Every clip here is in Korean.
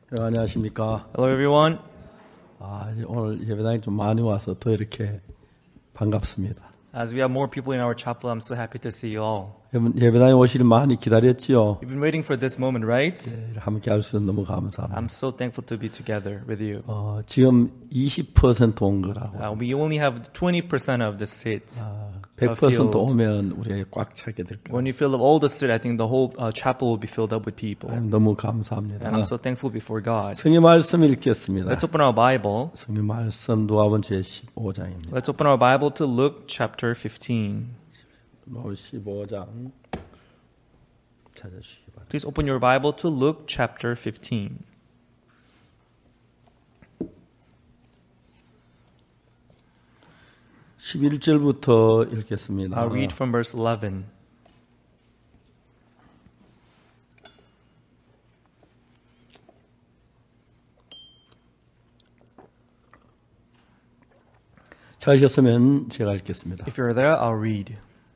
안녕하십니까. Hello, everyone. 오늘 예배당에 좀 많이 와서 더 이렇게 반갑습니다. As we have more people in our chapel, I'm so happy to see you all. 여러분 예배당에 오시길 많이 기다렸지요. You've been waiting for this moment, right? 함께 할 수 있어서 너무 감사합니다. I'm so thankful to be together with you. 지금 20% 온 거라고. We only have 20% of the seats. 100% 오면 우리가 꽉 차게 될 거예요. When you fill up all the seats, I think the whole chapel will be filled up with people. 너무 감사합니다. And I'm so thankful before God. 성경 말씀 읽겠습니다. Let's open our Bible. 성경 말씀 누가복음 제15장입니다. Let's open our Bible to Luke chapter 15. 누가복음 15장 찾아주시기 바랍니다. Please open your Bible to Luke chapter 15. (11절부터) 읽겠습니다. I'll read from verse 11. 찾으셨으면 제가 읽겠습니다. If you're there, I'll read.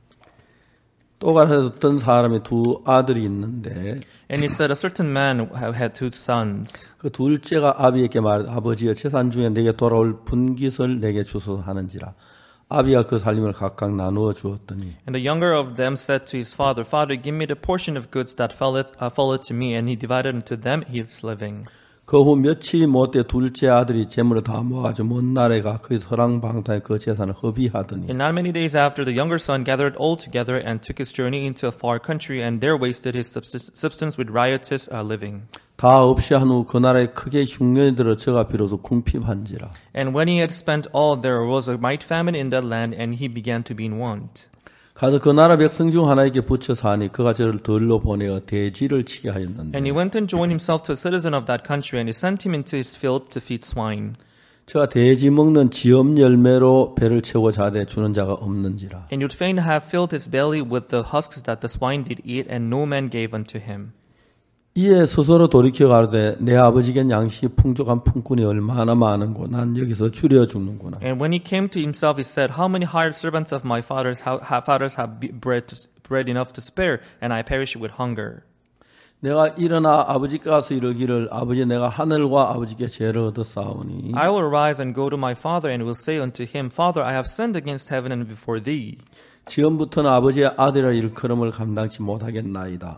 또 가라사대 어떤 사람이 두 아들이 있는데 And he said, a certain man had two sons. 그 둘째가 아비에게 말하되 아버지여 재산 중에 내게 돌아올 분깃을 내게 주소서 하는지라. 아비가 그 살림을 각각 나누어 주었더니 And the younger of them said to his father, Father, give me the portion of goods that falleth to me. And he divided unto them his living. 그 후 며칠이 못돼 둘째 아들이 재물을 다 모아가지고 먼 나라에 가 그의 서랑방탕에 그 재산을 허비하더니 And not many days after, the younger son gathered all together and took his journey into a far country, and there wasted his substance with riotous living. 다 없이 한 후 그 나라에 크게 흉년이 들어 저가 비로소 궁핍한지라. And when he had spent all, there arose a mighty famine in that land, and he began to be in want. 가서 그 나라 백성 중 하나에게 붙여서 하니 그가 저를 들러 보내어 돼지를 치게 하였는데 And he went and joined himself to a citizen of that country, and he sent him into his field to feed swine. 저가 돼지 먹는 지엄 열매로 배를 채워 자되 주는 자가 없는지라. And you'd fain have filled his belly with the husks that the swine did eat, and no man gave unto him. 이에 스스로 돌이켜 가로되 내 아버지겐 양식이 풍족한 품꾼이 얼마나 많은고 난 여기서 줄여 죽는구나. And when he came to himself, he said, How many hired servants of my fathers have bread enough to spare, and I perish with hunger. 내가 일어나 아버지께 가서 이르기를 아버지 내가 하늘과 아버지께 죄를 얻었사오니 I will arise and go to my father, and will say unto him, Father, I have sinned against heaven and before thee. 지금부터는 아버지의 아들이라 일컬음을 감당치 못하겠나이다.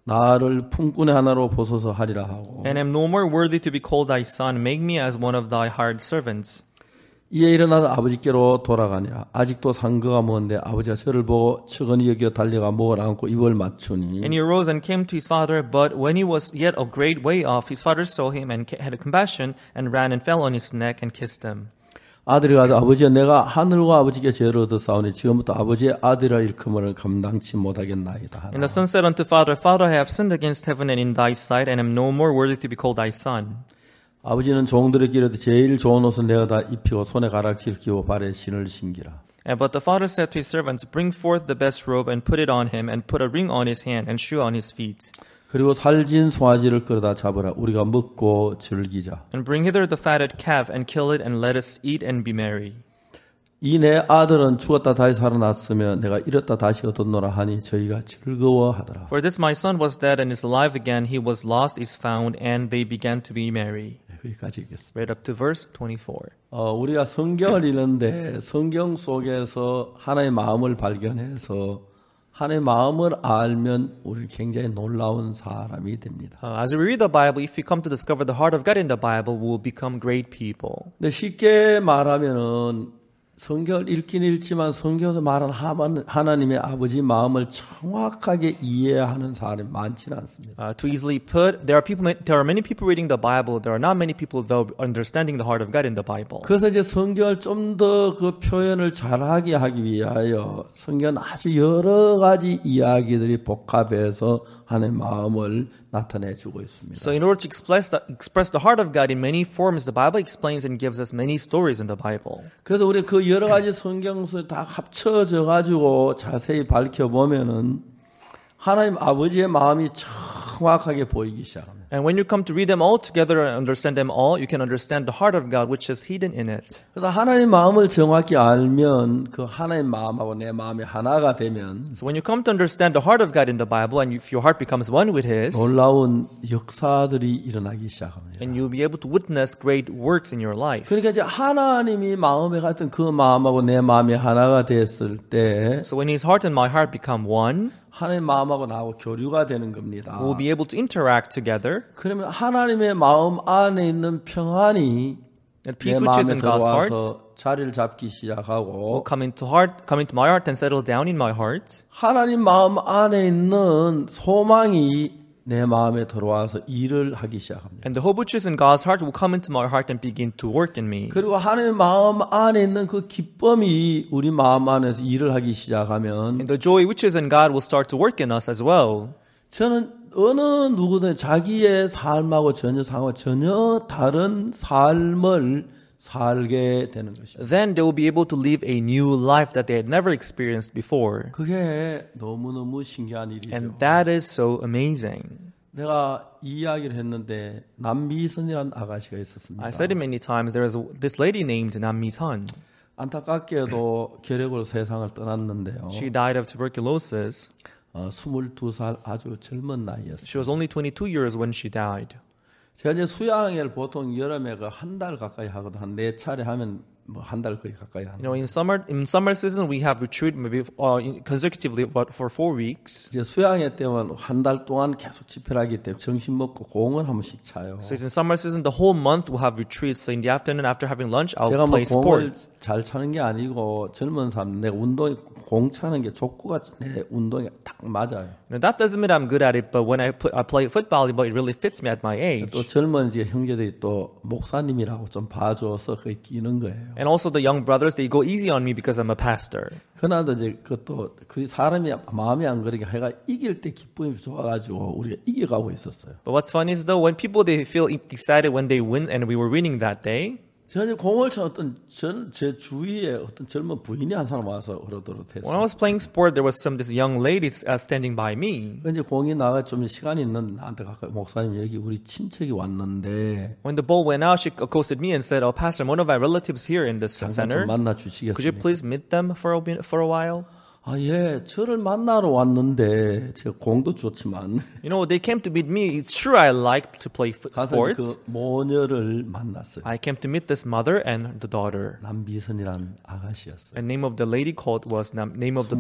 나를 품꾼의 하나로 보소서 하리라 하고 And am no more worthy to be called thy son. Make me as one of thy hired servants. 이에 일어나서 아버지께로 돌아가니라. 아직도 상거가 먼데 아버지가 저를 보고 측은히 여겨 달려가 목을 안고 입을 맞추니 And he arose and came to his father, but when he was yet a great way off, his father saw him and had compassion and ran and fell on his neck and kissed him. 아들이 가서 아버지여 내가 하늘과 아버지께 죄를 얻었사오니 지금부터 아버지의 아들이라 일컬음을 감당치 못하겠나이다 하나. And the son said unto father, Father, I have sinned against heaven and in thy sight, and am no more worthy to be called thy son. 아버지는 종들에게 이르되 제일 좋은 옷은 내가 다 입히고 손에 가락지를 끼고 발에 신을 신기라. But the father said to his servants, Bring forth the best robe and put it on him, and put a ring on his hand and shoe on his feet. 그리고 살진 송아지를 끌어다 잡으라. 우리가 먹고 즐기자. And bring hither the fatted calf and kill it, and let us eat and be merry. 이 내 아들은 죽었다 다시 살아났으며 내가 잃었다 다시 얻었노라 하니 저희가 즐거워하더라. For this my son was dead and is alive again, he was lost is found, and they began to be merry. 여기까지 읽겠습니다. Right up to verse 24. 우리가 성경을 읽는데 성경 속에서 하나님의 마음을 발견해서 하나님의 마음을 알면 우리 굉장히 놀라운 사람이 됩니다. As we read the Bible, if we come to discover the heart of God in the Bible, we will become great people. 근데 쉽게 말하면은 성경을 읽긴 읽지만 성경에서 말하는 하나님의 아버지 마음을 정확하게 이해하는 사람이 많지는 않습니다. To easily put, there are many people reading the Bible. There are not many people though understanding the heart of God in the Bible. 그래서 이제 성경을 좀 더 그 표현을 잘하게 하기 위하여 성경은 아주 여러 가지 이야기들이 복합해서 하나님의 마음을 나타내주고 있습니다. So in order to express the heart of God in many forms, the Bible explains and gives us many stories in the Bible. 그래서 우리 그 여러 가지 성경서 다 합쳐져 가지고 자세히 밝혀보면은 하나님 아버지의 마음이 정확하게 보이기 시작합니다. And when you come to read them all together and understand them all, you can understand the heart of God, which is hidden in it. 그래서 하나님 마음을 정확히 알면 그 하나님 마음하고 내 마음이 하나가 되면 So when you come to understand the heart of God in the Bible, and if your heart becomes one with His, 놀라운 역사들이 일어나기 시작합니다. and you'll be able to witness great works in your life. 그러니까 이제 하나님이 마음에 같은 그 마음하고 내 마음이 하나가 됐을 때 So when His heart and my heart become one, 하나님 마음하고 나하고 교류가 되는 겁니다. we'll be able to interact together. 그러면 하나님의 마음 안에 있는 평안이 And 내 peace which is 마음에 in God's heart 들어와서 자리를 잡기 will 시작하고 come into my heart and settle down in my heart. 하나님 마음 안에 있는 소망이 내 마음에 들어와서 일을 하기 시작합니다. And the hope which is in God's heart will come into my heart and begin to work in me. 그리고 하나님의 마음 안에 있는 그 기쁨이 우리 마음 안에서 일을 하기 시작하면 And the joy which is in God will start to work in us as well. 저는 어느 누구든 자기의 삶하고 전혀 다른 삶을 살게 되는 것입니다. Then they will be able to live a new life that they had never experienced before. 그게 너무너무 신기한 일이죠. And that is so amazing. 내가 이 이야기를 했는데 남미선이라는 아가씨가 있었습니다. I said it many times. There is this lady named Nam Mi-sun. 안타깝게도 결핵으로 세상을 떠났는데요. She died of tuberculosis. 22살 아주 젊은 나이였어요. She was only 22 years when she died. 제가 이제 수양회를 보통 여름에 한 달 가까이 하거든. 한 4차례 하면 뭐 한 달 거의 가까이 하는. You know, in summer season we have retreat maybe consecutively for 4 weeks. 이제 수양회 때는 한 달 동안 계속 집회를 하기 때문에 점심 먹고 공을 한 번씩 차요. So in summer season the whole month we'll have retreats. So in the afternoon after having lunch I'll 제가 뭐 play 공을 sports. 잘 차는 게 아니고 젊은 사람 내가 공 차는 게 족구가 내 운동에 딱 맞아요. Now that doesn't mean I'm good at it, but when I play football, but it really fits me at my age. 또 젊은 이제 형제들이 또 목사님이라고 좀 봐줘서 그게 끼는 거예요. And also the young brothers, they go easy on me because I'm a pastor. 그나도 이제 그것도 그 사람이 마음이 안 그러게 해가 이길 때 기쁨이 좋아가지고 우리가 이겨가고 있었어요. But what's funny is though when people they feel excited when they win, and we were winning that day. 제가 이제 공을 쳐 제 주위에 어떤 젊은 부인이 한 사람 와서 When I 했어요. was playing sport, there was this young lady standing by me. 이제 공이 나가 좀 시간이 있는데 나한테 가까이 목사님 여기 우리 친척이 왔는데 When the ball went out, she accosted me and said, "Oh, Pastor, one of our relatives here in this 잠깐 center. 좀 만나 Could you 주시겠습니까? please meet them for a while?" 아, 예, 저를 만나러 왔는데 제가 공도 좋지만 You know, they came to meet me. It's true I like to play 가서 sports. 그 모녀를 만났어요. I came to meet this mother and the daughter. 남비선이라는 아가씨였어요. And name of the lady was Nam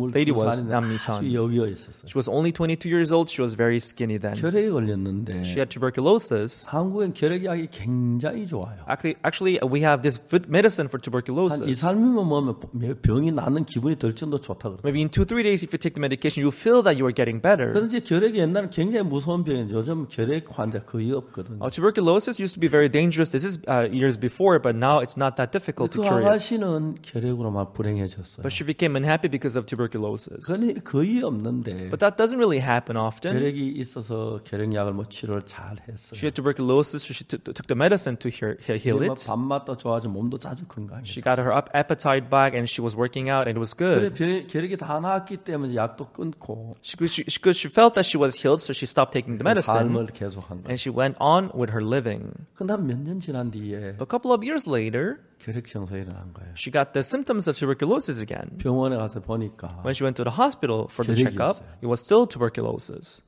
Mi-sun. 아주 여위어 있었어요. She was only 22 years old. She was very skinny then. 결핵에 걸렸는데 She had tuberculosis. 한국엔 결핵약이 굉장히 좋아요. Actually, we have this medicine for 한 2, tuberculosis. 3일만 먹으면 병이 낫는 기분이 들 정도 좋다 그러더라고요. Maybe in 2-3 days, if you take the medication, you feel that you are getting better. 그런데 결핵이 옛날에 굉장히 무서운 병인데 요즘 결핵 환자 거의 없거든요. Tuberculosis used to be very dangerous. This is years before, but now it's not that difficult to 그 cure it. 아가씨는 결핵으로만 불행해졌어요. But she became unhappy because of tuberculosis. 그건 거의 없는데 But that doesn't really happen often. 결핵이 있어서 결핵약을 뭐 치료를 잘 했어요. She had tuberculosis, so she took the medicine to heal 뭐 it. 밥맛도 좋아지고 몸도 자주 건강해요. She got her appetite back, and she was working out, and it was good. 그래 결핵이 다 나았기 때문에 약도 끊고 She felt that she was healed, so she stopped taking the medicine, 삶을 계속한 거예요. and she went on with her living. 그다음 몇 년 지난 뒤에 But a couple of years later, 결핵 증상이 일어난 거예요. she got the symptoms of tuberculosis again. 병원에 가서 보니까 When she went to the hospital for the 결핵이었어요. checkup, it was still tuberculosis.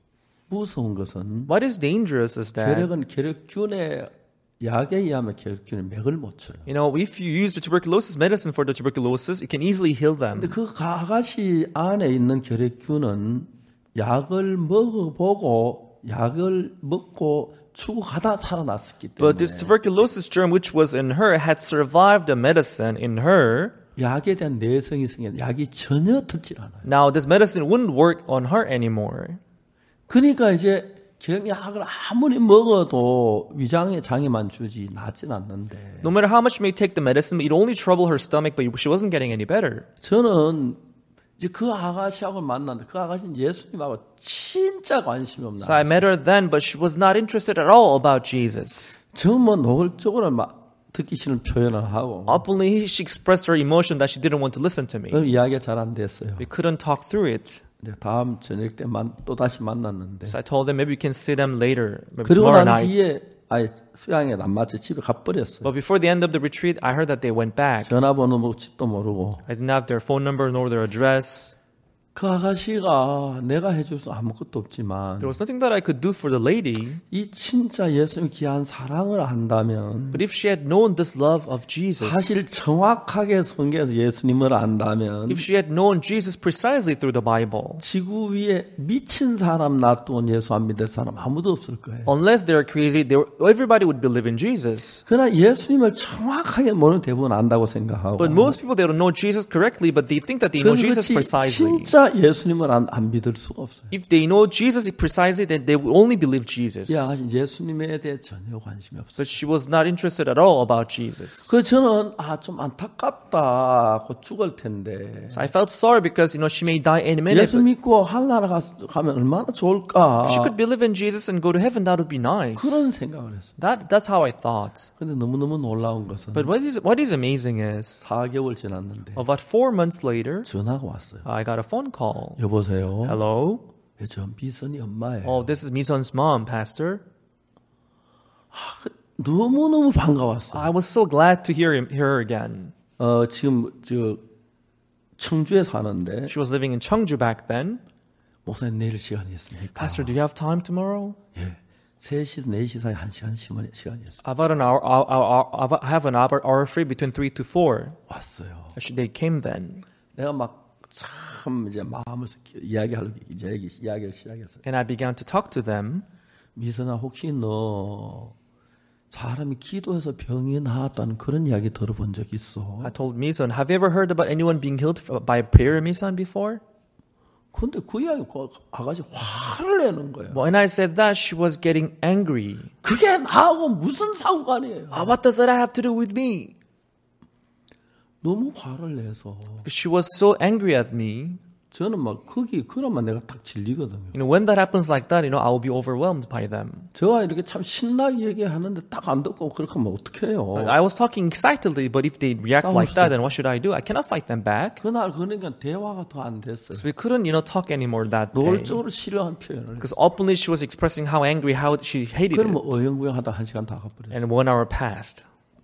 무서운 것은 What is dangerous is that, 결핵은 결핵균의 약에 의하면 결핵균의 맥을 못 쳐요. you know, if you use the tuberculosis medicine for the tuberculosis, it can easily heal them. 근데 그 아가씨 안에 있는 결핵균은 약을 먹어보고 약을 먹고 추구하다 살아났었기 때문에 But this tuberculosis germ, which was in her, had survived the medicine in her. 약에 대한 내성이 생겨 약이 전혀 듣질 않아요. Now, this medicine wouldn't work on her anymore. 그러니까 이제 결핵약을 아무리 먹어도 위장에 장애만 주지 낫진 않는데 No matter how much she may take the medicine, it only troubled her stomach, but she wasn't getting any better. 저는 이제 그 아가씨하고 만났는데 그 아가씨는 예수님하고 진짜 관심이 없는 So I met her then, but she was not interested at all about Jesus. 정말 노골적으로 막 듣기 싫은 표현을 하고 Openly, she expressed her emotion that she didn't want to listen to me. 그럼 이야기가 잘 안 됐어요. We couldn't talk through it. 이제 다음 저녁 때 또 다시 만났는데 So I told them maybe we can see them later, maybe 그러고 tomorrow 난 night. 뒤에 아예 수양에 안 맞춰 집에 가버렸어요. But before the end of the retreat, I heard that they went back. 전화번호 뭐 집도 모르고 I didn't have their phone number nor their address. 그 아가씨가 내가 해줄 수 아무것도 없지만 There was nothing that I could do for the lady. 이 진짜 예수님 귀한 사랑을 안다면 But if she had known this love of Jesus, 사실 정확하게 성경에서 예수님을 안다면 if she had known Jesus precisely through the Bible, 지구 위에 미친 사람 놔두고 예수 안 믿을 사람 아무도 없을 거예요. unless they're crazy, everybody would believe in Jesus. 그러나 예수님을 정확하게 모르는 대부분 안다고 생각하고 But most people, they don't know Jesus correctly, but they think that they know Jesus 그렇지 precisely. 진짜 예수님을 안 믿을 수가 없어요. If they know Jesus precisely, then they will only believe Jesus. 이 아가씨 예수님에 대해 전혀 관심이 없어요. But she was not interested at all about Jesus. 그 저는 좀 안타깝다. 곧 죽을 텐데. So I felt sorry because, she may die any minute. 예수 믿고 하늘나라 가면 얼마나 좋을까. If she could believe in Jesus and go to heaven, that would be nice. 그런 생각을 했어요. That's how I thought. 근데 너무너무 놀라운 것은 But what is amazing is, 4개월 지났는데 about 4 months later, 전화가 왔어요. I got a phone call. 여보세요. Hello? 저 미선이 엄마예요. Oh, this is Mison's mom, Pastor. 너무너무 반가웠어요. I was so glad to hear her again. 지금 청주에 사는데 She was living in Cheongju back then. 목사님 내일 시간이 있습니까? Pastor, do you have time tomorrow? 예. 3시, 4시 사이 1시간 시간이 있어요. I've got I have an hour free between 3 to 4. 왔어요. They came then. 내가 참 이제 마음을 이야기를 시작했어요. And I began to talk to them. 미선아, 혹시 너 사람이 기도해서 병이 나았다는 그런 이야기 들어본 적 있어? I told Mison, have you ever heard about anyone being healed by prayer, Mison, before? 근데 그 이야기 아가씨 화를 내는 거예요. When I said that, she was getting angry. 그게 나하고 무슨 상관이에요? What does that have to do with me? 너무 화를 내서 She was so angry at me. 저는 그러면 내가 딱 질리거든요. When that happens like that, I will be overwhelmed by them. 저와 이렇게 참 신나게 얘기하는데 딱 안 듣고 그렇게 하면 어떡해요? I was talking excitedly, but if they react like that, then what should I do? I cannot fight them back. 그날 그러니까 대화가 더 안 됐어요. So we couldn't, talk anymore that day. 노골적으로 싫어하는 표현을. Because openly she was expressing how angry, how she hated 그러면 it. 어영부영하다 1시간 다 가버렸어요. And 1 hour passed.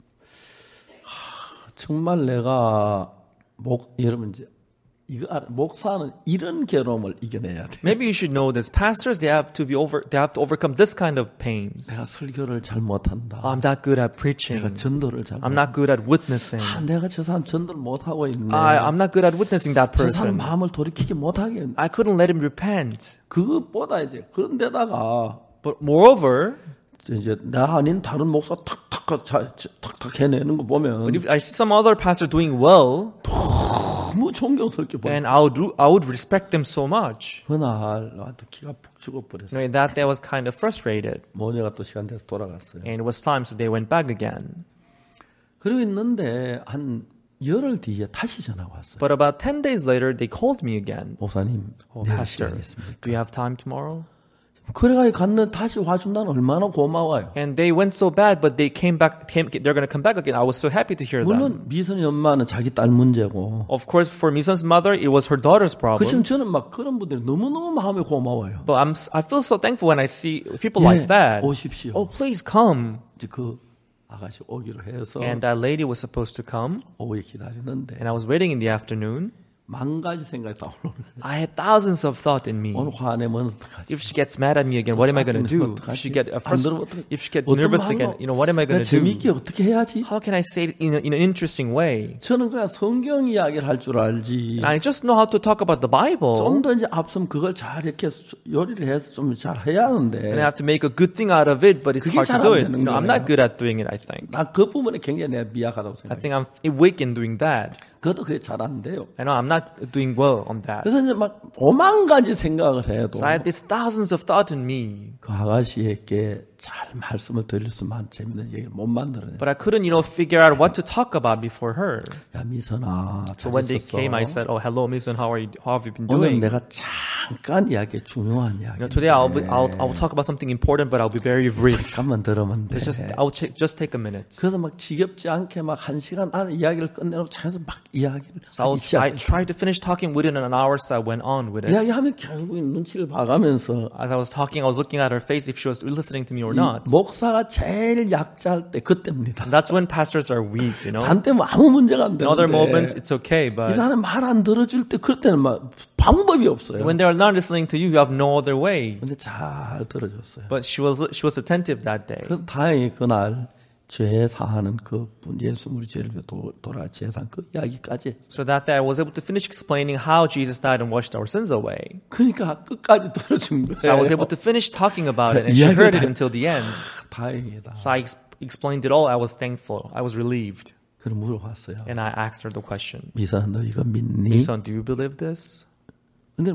정말 내가 여러분 이제 목사는 이런 괴로움을 이겨내야 돼. Maybe you should know this. Pastors, they have to overcome this kind of pains. 내가 설교를 잘 못한다. I'm not good at preaching. 내가 전도를 잘 I'm not good at witnessing. 내가 저 사람 전도를 못하고 있네. I'm not good at witnessing that 저 사람 person. 마음을 돌이키지 못하게. I couldn't let him repent. 그것보다 이제 그런데다가 But moreover, 이제 나 아닌 다른 목사 탁탁 해내는 거 보면 but if I see some other pastor doing well, 너무 존경스럽게 보여. and I would respect them so much. 그날 나한테 기가 푹 죽어버렸어. That day I was kind of frustrated. 모녀가 또 시간 돼서 돌아갔어요. And it was time, so they went back again. 그러고 있는데 한 열흘 뒤에 다시 전화가 왔어요. But about 10 days later, they called me again. 목사님, 내일 Pastor, 시간이 있습니까? do you have time tomorrow? 그래가 갔는데 다시 와준다는 얼마나 고마워요. And they went so bad, but they came back. They're going to come back again. I was so happy to hear them. 물론 미선이 엄마는 자기 딸 문제고. Of course, for Mison's mother, it was her daughter's problem. 그치만 저는 그런 분들이 너무너무 마음이 고마워요. But I feel so thankful when I see people like that. 오십시오. Oh, please come. 이제 그 아가씨 오기로 해서 And that lady was supposed to come. 오후에 기다리는데 And I was waiting in the afternoon. 만 가지 생각이 다 올라오는 거예요. I had thousands of thoughts in me. 오늘 화내면 어떡하지? If she gets mad at me again, what am I going to do? If she get nervous again, what am I going to do? 재미있게 어떻게 해야지? How can I say it in an interesting way? 저는 그냥 성경 이야기를 할 줄 알지. I just know how to talk about the Bible. 좀 더 이제 앞서면 그걸 잘 이렇게 요리를 해서 좀 잘 해야 하는데. And I have to make a good thing out of it, but it's hard to do it. I'm not good at doing it, I think. 나 그 부분에 굉장히 내가 미약하다고 I 생각해요. think I'm weak in doing that. 그것도 그게 잘 안 돼요. I know I'm not doing well on that. 그래서 이제 5만 가지 생각을 해도 So I had these thousands of thoughts in me. 그 아가씨에게 잘 말씀을 드릴 수만 재밌는 얘기를 못 만들어내. But I couldn't, figure out what to talk about before her. 야 미선아, So 잘 when they 있었어? came, I said, "Oh, hello, Miss, and how have you been 오늘 doing?" 내가 잠깐 이야기 중요한 이야기. Today I'll talk about something important, but I'll be very brief. 잠깐만 들으면 돼. Just take a minute. 그래서 막 지겹지 않게 막 1시간 안에 이야기를 끝내놓고 자기서 막 이야기를 So 하기 I 시작해. tried to finish talking within an hour, so I went on with it. 이야기하면 결국 눈치를 봐가면서 As I was talking, I was looking at her face if she was listening to me or not. 목사가 제일 약자할 때 그때입니다. And that's when pastors are weak, 단 때면 아무 문제가 안 In other moments, 되는데 it's okay, 이 but 사람 말 안 들어줄 때 그럴 때는 막 방법이 없어요. when they're not listening to you, you have no other way. 근데 잘 들어줬어요. But she was attentive that day. 그래서 다행히 그날 죄 사하는 그분 예수 우리 죄를 돌아 죄산 그 이야기까지. So that day, I was able to finish explaining how Jesus died and washed our sins away. 그러니까 끝까지 들어준 거예요. So I was able to finish talking about it, and she heard it until the end. 다행이다. So I explained it all. I was thankful. I was relieved. 그럼 물어봤어요. And I asked her the question. 미사 너 이거 믿니? Son, do you believe this? 근데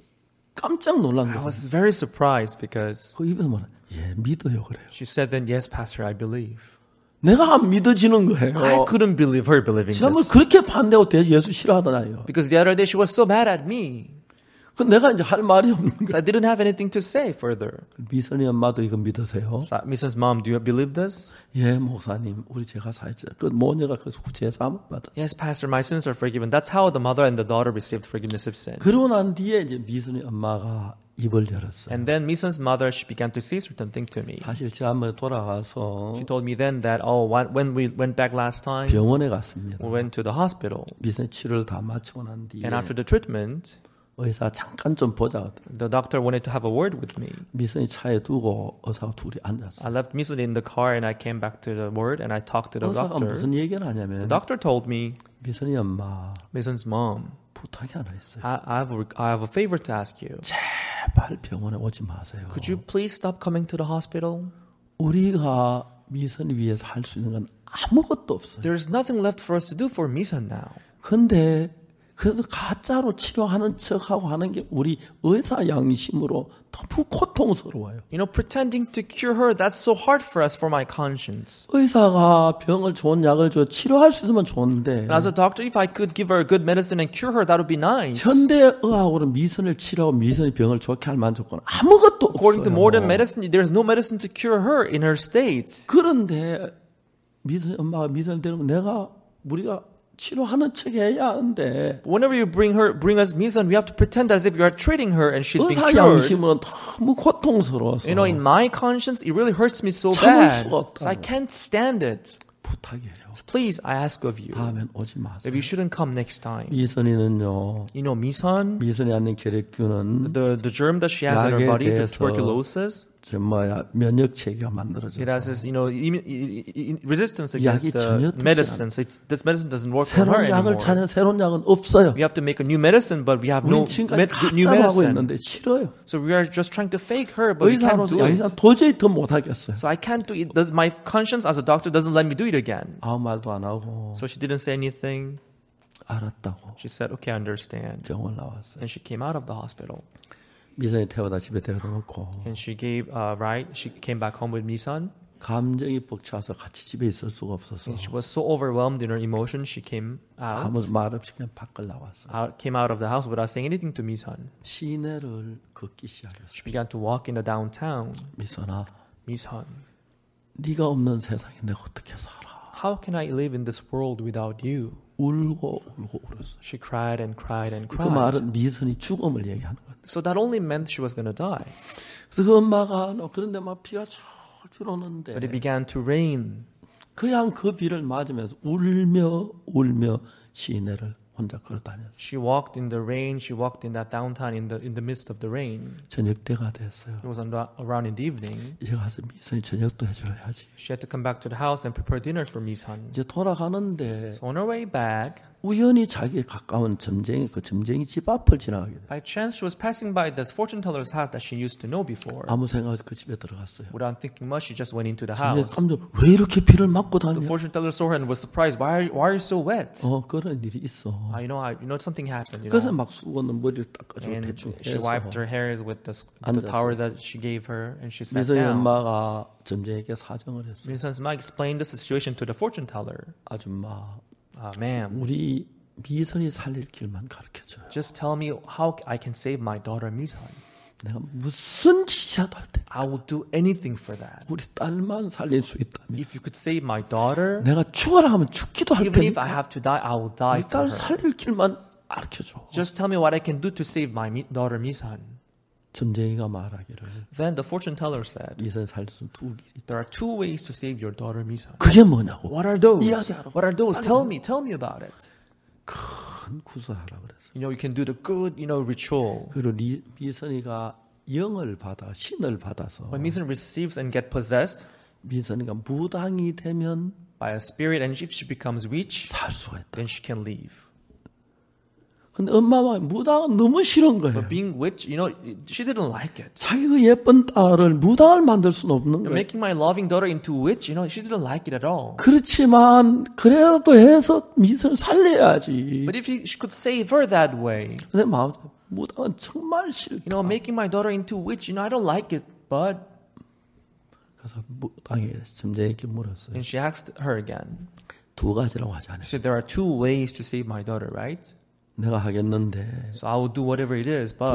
깜짝 놀란 I 거예요. was very surprised because 그 입에서 뭐라? 예, 믿어요 그래요. she said then, yes, Pastor, I believe. 내가 안 믿어지는 거예요. I couldn't believe her believing 지난번 this. 그렇게 반대하고 예수 싫어하더나요. Because the other day she was so mad at me. 그 내가 이제 할 말이 없는 거예요. So I didn't have anything to say further. 미선이 엄마도 이거 믿으세요? So, Mrs. Mom, do you believe this? 예, 목사님, 우리 제가 사했죠. 그 모녀가 그 죄 사함 받아. Yes, Pastor, my sins are forgiven. That's how the mother and the daughter received forgiveness of sin. 그러고 난 뒤에 이제 미선이 엄마가 입을 열었어요. And then Misan's mother, she began to say certain things to me. 사실 지난번에 돌아가서 She told me then that, when we went back last time, 병원에 갔습니다. we went to the hospital. 미선이 치료를 다 마치고 난 뒤에 And after the treatment, 의사 잠깐 좀 보자 하더라고요. the doctor wanted to have a word with me. 미선이 차에 두고 의사하고 둘이 앉았어요. I left Misan in the car and I came back to the ward and I talked to the 의사가 doctor. 무슨 얘기를 하냐면 The doctor told me, 미선이 엄마 Misan's mom, 부탁이 하나 있어요. I have a favor to ask you. 제발 병원에 오지 마세요. Could you please stop coming to the hospital? 우리가 미선 위해서 할 수 있는 건 아무것도 없어요. There's nothing left for us to do for Misan now. 근데 그래도 가짜로 치료하는 척하고 하는 게 우리 의사 양심으로 너무 고통스러워요. Pretending to cure her, that's so hard for us, for my conscience. 의사가 병을 좋은 약을 줘 치료할 수 있으면 좋은데 And as a doctor, if I could give her a good medicine and cure her, that would be nice. 현대의학으로는 미선을 치료하고 미선이 병을 좋게 할 만족은 아무것도 According to 없어요. modern medicine, there's no medicine to cure her in her state. 그런데 미선 엄마가 미선을 데리고 우리가 치료하는 척 해야 하는데 Whenever you bring us Misan, we have to pretend as if you are treating her and she's being 의사 cured. 양심으로는 너무 고통스러워서 In my conscience, it really hurts me so 참을 bad. 수가 없다고. So I can't stand it. 부탁이에요. So please, I ask of you, 다음엔 오지 마세요. that you shouldn't come next time. 미선이는요. Misan, 미선이 않는 혈액균은 the germ that she has in her 약에 body, the 대해서 tuberculosis, 면역 체계가 만들어져서 it has this, resistance 약이 against 전혀 듣지 medicine. So this medicine doesn't work for her 새로운 약을 anymore. 찾는 새로운 약은 없어요. We have to make a new medicine, but we have no 우린 지금까지 new 가짜로 하고 medicine. 있는데 싫어요. So we are just trying to fake her, but we can't 의사로서 do it. 양심 도저히 더 못하겠어요. So I can't do it. My conscience as a doctor doesn't let me do it again. 아무 말도 안 하고 So she didn't say anything. 알았다고 She said, okay, I understand. 병원 나왔어요. And she came out of the hospital. 미선이 태워다 집에 데려다 놓고 And she gave, she came back home with Misan. 감정이 벅차서 같이 집에 있을 수가 없어서 And she was so overwhelmed in her emotions, she came 아무 말 없이 그냥 밖을 나왔어요. came out of the house without saying anything to Misan. 시내를 걷기 시작했어요. She began to walk in the downtown. 미선아, Misan, 네가 없는 세상에 내가 어떻게 살아? how can I live in this world without you? 울고 울었어요. She cried and cried and 그 cried. 말은 미선이 죽음을 얘기하는 거예요. So that only meant she was going to die. 그래서 그 엄마가 그런데 막 비가 철철 오는데 But it began to rain. 그냥 그 비를 맞으면서 울며 시내를 혼자 걸어다녔어요. She walked in the rain. She walked in that downtown in the midst of the rain. 저녁 때가 됐어요. It was around in the evening. 이제 가서 미선이 저녁도 해줘야지. She had to come back to the house and prepare dinner for Misan. 이제 돌아가는데 So on her way back, 우연히 자기에 가까운 점쟁이 그 점쟁이 집 앞을 지나가게 돼. By chance, she was passing by this fortune teller's house that she used to know before. 아무 생각 없이 그 집에 들어갔어요. Without thinking much, she just went into the 점쟁이 house. 깜짝 왜 이렇게 비를 맞고 The 다녀? fortune teller saw her and was surprised. Why are you so wet? 그런 일이 있어. You know something happened. You 그래서 know. 막 수건은 머리를 닦아주고 And 대충 she 해서 wiped her hairs with the 앉았어요. towel that she gave her, and she sat 미선이 down. 엄마가 점쟁이에게 사정을 했어요. Misun's mom explained the situation to the fortune teller. 아줌마, Ma'am, 우리 미선이 살릴 길만 가르쳐줘요. just tell me how I can save my daughter Misun. 내가 무슨 짓이라도 할 때, I will do anything for that. 우리 딸만 살릴 수 있다면, If you could save my daughter, 내가 죽어라 하면 죽기도 할 even if I 테니까 have to die, I will die 이 for 딸 her. 살릴 길만 가르쳐줘. Just tell me what I can do to save my daughter Misun. 점쟁이가 말하기를 Then the fortune teller said, 미선 살릴 수 두 길이. there are two ways to save your daughter Misun. 그게 뭐냐고. What are those? 이야기하라고. What are those? Tell me about it. 큰 구설하라 그랬어. You can do the good, ritual. 그리고 미선이가 영을 받아 신을 받아서 When Misun receives and get possessed 미선이가 무당이 되면 by a spirit, and if she becomes witch, 살 수가 있다. then she can leave. 근데 엄마가 무당은 너무 싫은 거예요. But being witch, she didn't like it. 자기 그 예쁜 딸을 무당을 만들 수는 없는 거예요. Making my loving daughter into a witch, she didn't like it at all. 그렇지만 그래도 해서 미선을 살려야지. But if she could save her that way, 근데 마음 무당은 정말 싫다. making my daughter into a witch, I don't like it, but 그래서 무당이 점쟁이께 물었어요. and she asked her again. 두 가지라고 하지 않아요. She said, there are two ways to save my daughter, right? 내가 하겠는데 So I will do whatever it is, but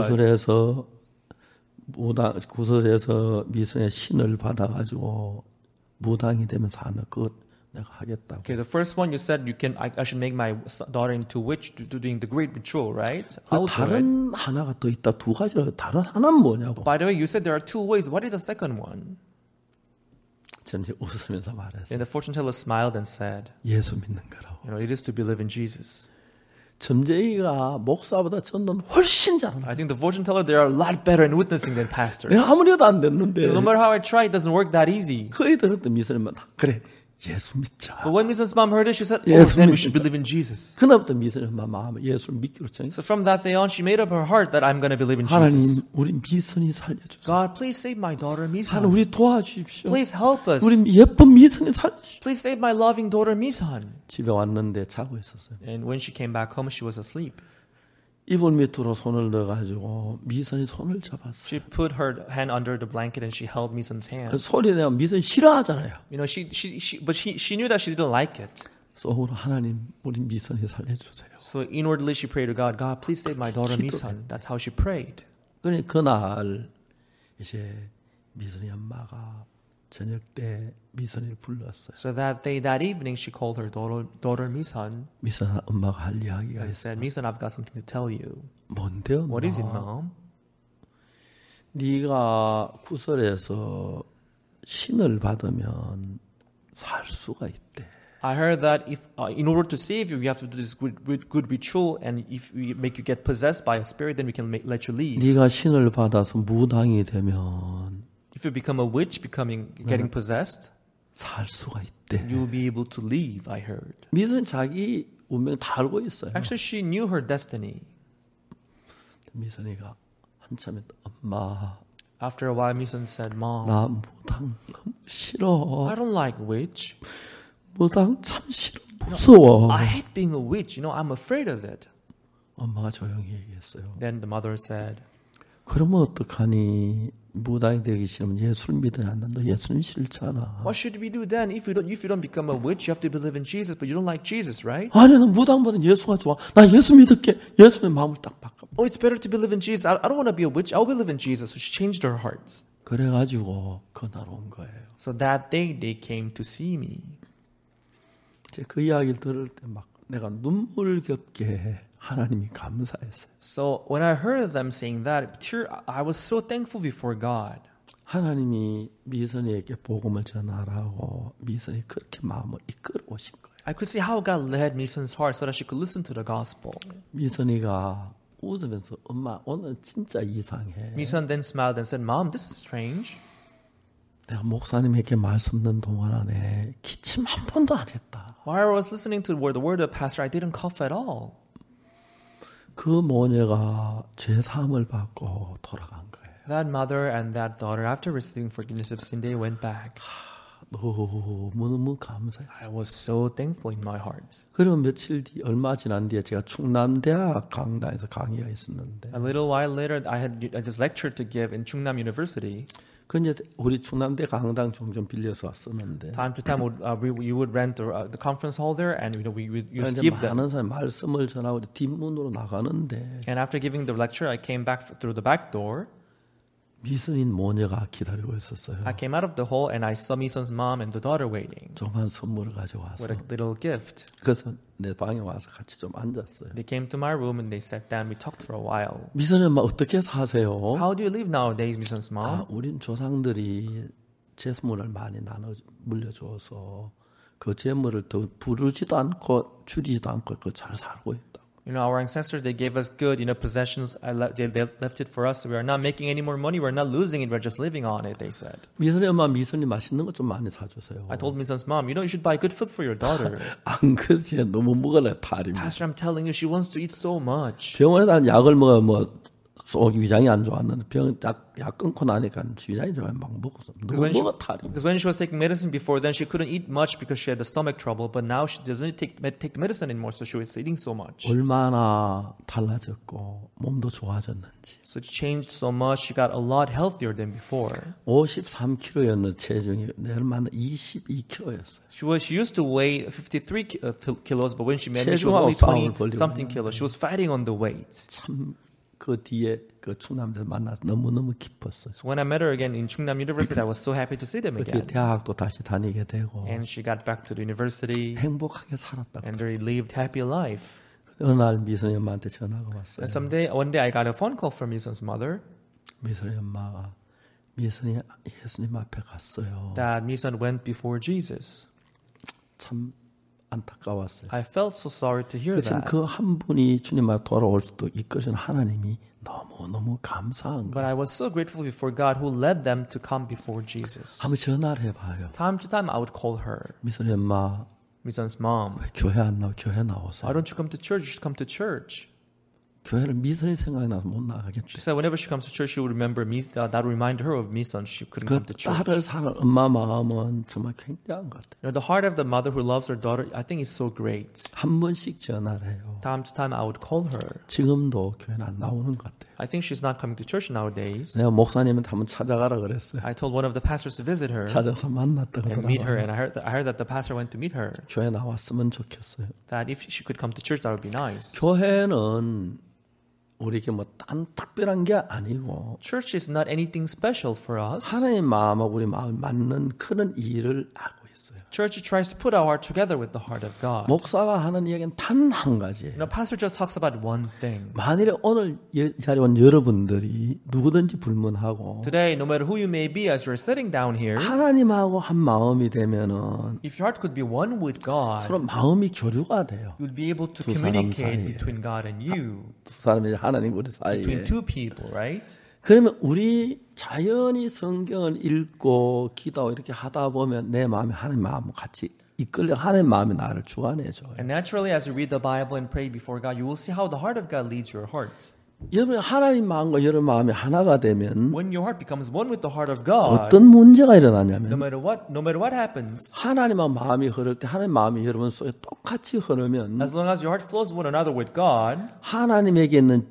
구설해서 미선의 신을 받아가지고 무당이 되면 사는 그것 내가 하겠다고. okay, the first one you said I should make my daughter into a witch doing the great ritual, right? I will do it. 다른 하나가 더 있다. 두 가지라. 다른 하나는 뭐냐고. By the way, you said there are two ways. What is the second one? 저는 이제 웃으면서 말했어요. And the fortune teller smiled and said, 예수 믿는 거라고. it is to believe in Jesus. 점쟁이가 목사보다 저는 훨씬 잘합니다. I think the fortune teller, they are a lot better in witnessing than pastors. 내가 아무리 해도 안 됐는데 No matter how I try, it doesn't work that easy. 거의 들었던 미선이만 그래 예수 믿자. But when Mrs. Mom heard it, she said, Yes, then we should believe in Jesus. 그날부터 미선이 마음에 예수를 믿기로 정했어. So from that day on, she made up her heart that I'm going to believe in 하나님 Jesus. 우리 미선이 살려주세요. God, please save my daughter 하나님 Misun. 우리 도와주십시오. Please help us. 우리 예쁜 미선이 살려주십시오. Please save my loving daughter Misun. 집에 왔는데 자고 있었어요. And when she came back home, she was asleep. 이불 밑으로 손을 넣어가지고 미선이 손을 잡았어요. She put her hand under the blanket and she held Misun's 그 hand. 소리 내면 미선이 싫어하잖아요. But she knew that she didn't like it. 속으로 하나님 우리 미선이 살려주세요. So inwardly she prayed to God, God, please save my daughter Misun. That's how she prayed. 그러니 그날 이제 미선이 엄마가 저녁 때 미선이를 불렀어요. So that evening, she called her daughter Misun. 미선아 엄마가 할 이야기가 I 있어. said, Misun, I've got something to tell you. 뭔데 엄마? What is it, Mom? 네가 구설에서 신을 받으면 살 수가 있대. I heard that in order to save you, you have to do this good ritual, and if we make you get possessed by a spirit, then we can let you leave. 네가 신을 받아서 무당이 되면 If you become a witch, getting possessed, 살 수가 있대. you will be able to leave, I heard. 미선 자기 운명 다 알고 있어요. Actually, she knew her destiny. 미선이가 한참에 엄마 After a while, Misun said, Mom, 나 무당 너무 싫어. I don't like witch. 무당 참 싫어. 무서워. I hate being a witch. I'm afraid of it. 엄마가 조용히 얘기했어요. Then the mother said, 그러면 어떡하니? 무당이 되기 싫으면 예수를 믿어야 한다. 너 예수님 싫잖아. what should we do then? If you don't become a witch, you have to believe in Jesus, but you don't like Jesus, right? 아니, 난 무당보다 예수가 좋아. 나 예수 믿을게. 예수의 마음을 딱 바꿔. Oh, it's better to believe in Jesus. I don't want to be a witch. I'll believe in Jesus. So she changed her hearts. 그래가지고 그날 온 거예요. So that day, they came to see me. 이제 그 이야기를 들을 때 막 내가 눈물겹게 하나님이 감사했어요. So when I heard them saying that, I was so thankful before God. 하나님이 미선이에게 복음을 전하라고 미선이 그렇게 마음을 이끌어 오신 거예요. I could see how God led Misun's heart so that she could listen to the gospel. 미선이가 웃으면서 엄마 오늘 진짜 이상해. Misun then smiled and said, Mom, this is strange. 내가 목사님에게 말씀 듣는 동안 안에 기침 한 번도 안 했다. While I was listening to the word of the pastor, I didn't cough at all. 그 모녀가 죄 사함을 받고 돌아간 거예요. That mother and that daughter, after receiving forgiveness of sin, they went back. 너무너무 감사했어요. I was so thankful in my heart. 그리고 며칠 뒤, 얼마 지난 뒤에 제가 충남대학 강당에서 강의가 있었는데 A little while later, I had this lecture to give in Chungnam University. 그 이제 우리 충남대 강당 종종 빌려서 왔었는데 Time to time, you would rent the conference hall there, and we would 이제 give them. 많은 사람이 말씀을 전하고 뒷문으로 나가는데 And after giving the lecture, I came back through the back door. 미선인 모녀가 기다리고 있었어요. I came out of the hall and I saw Mison's mom and the daughter waiting 조그만 선물을 가져와서 with a little gift. 그래서 내 방에 와서 같이 좀 앉았어요. They came to my room and they sat down. We talked for a while. 미선이 엄마 어떻게 사세요? How do you live nowadays, Mison's mom? 우린 조상들이 재물을 많이 물려줘서 그 재물을 더 부르지도 않고 줄이지도 않고 그 잘 살고 있다. You know, our ancestors, they gave us good, possessions. They left it for us. We are not making any more money. We're not losing it. We're just living on it, they said. 미선이 엄마 미선이 맛있는 거 좀 많이 사주세요. I told Mison's mom, you should buy good food for your daughter. 안 그렇지 너무 먹을래 탈이. Pastor, I'm telling you, she wants to eat so much. 병원에 난 약을 먹어 속 위장이 안 좋았는데 약 끊고 나니까 위장이 좋아요. 막 먹어서 너무 먹어 탈이. Because when she was taking medicine before, then she couldn't eat much because she had the stomach trouble. But now she doesn't take medicine anymore, so she was eating so much. 얼마나 달라졌고 몸도 좋아졌는지. So she changed so much. She got a lot healthier than before. 53kg였는 체중이 내일 만나 22kg였어요. She used to weigh 53 kilos, but when she met me, she was only 20 something kilos. She was fighting on the weight. 참 그 뒤에 그 충남대에서 만나서 너무너무 기뻤어요. So when I met her again in Chungnam University, I was so happy to see them 그 뒤에 again. 대학도 다시 다니게 되고 And she got back to the university, 행복하게 살았다고. and they lived happy life. 어느 날 미선이 엄마한테 전화가 왔어요. And one day, I got a phone call from Mison's mother 미선이 엄마가 미선이 예수님 앞에 갔어요. that Mison went before Jesus. 참 안타까웠어요. I felt so sorry to hear 그렇지만 that. 그 한 분이 주님 앞에 돌아올 수도 이끄신 하나님이 너무너무 감사한 But 거예요. I was so grateful before God who led them to come before Jesus. 한번 전화를 해봐요. Time to time, I would call her, 미선이 엄마 Mison's mom. 왜 교회 안 나와? 교회 나오세요. Why don't you come to church? You should come to church. 교회를 미선이 생각이 나서 못 나가겠대. She said whenever she comes to church, she would remember me. That would remind her of Mison. She couldn't 그 come to church. 딸을 사는 엄마 마음은 정말 굉장한 것 같아요. You know, the heart of the mother who loves her daughter, I think is so great. 한 번씩 전화를 해요. Time to time, I would call her. 지금도 교회는 안 나오는 것 같아요. I think she's not coming to church nowadays. 내가 목사님한테 한번 찾아가라 그랬어요. I told one of the pastors to visit her 찾아서 만났다 and meet her, 그러더라고요. and I heard that the pastor went to meet her. 교회 나왔으면 좋겠어요. That if she could come to church, that would be nice. 교회는 우리에게 뭐 딴 특별한 게 아니고 Church is not anything special for us. 하나님 마음하고 우리 마음이 맞는 그런 일을 하고 있어요. Church tries to put our heart together with the heart of God. 목사가 하는 이야기는 단 한 가지예요. You know, pastor just talks about one thing. 만일에 오늘 이 자리에 온 여러분들이 누구든지 불문하고 Today, no matter who you may be, as you're sitting down here, 하나님하고 한 마음이 되면은 if your heart could be one with God, 서로 마음이 교류가 돼요. you'd be able to 두 사람 communicate 사이에. between God and you, 두 사람이 하나님 우리 between 사이에. two people, right? 그러면 우리 자연히 성경을 읽고 기도하고 이렇게 하다 보면 내 마음이 하나님 마음과 같이 이끌려 하나님 마음이 나를 주관해줘요. And naturally, as you read the Bible and pray before God, you will see how the heart of God leads your heart. 여러분 하나님 마음과 여러분 마음이 하나가 되면 When your heart becomes one with the heart of God, 어떤 문제가 no 일어나냐면 matter what happens, 하나님과 마음이 흐를 때 하나님 마음이 여러분 속에 똑같이 흐르면 as long as your heart flows one another with God, 하나님에게 있는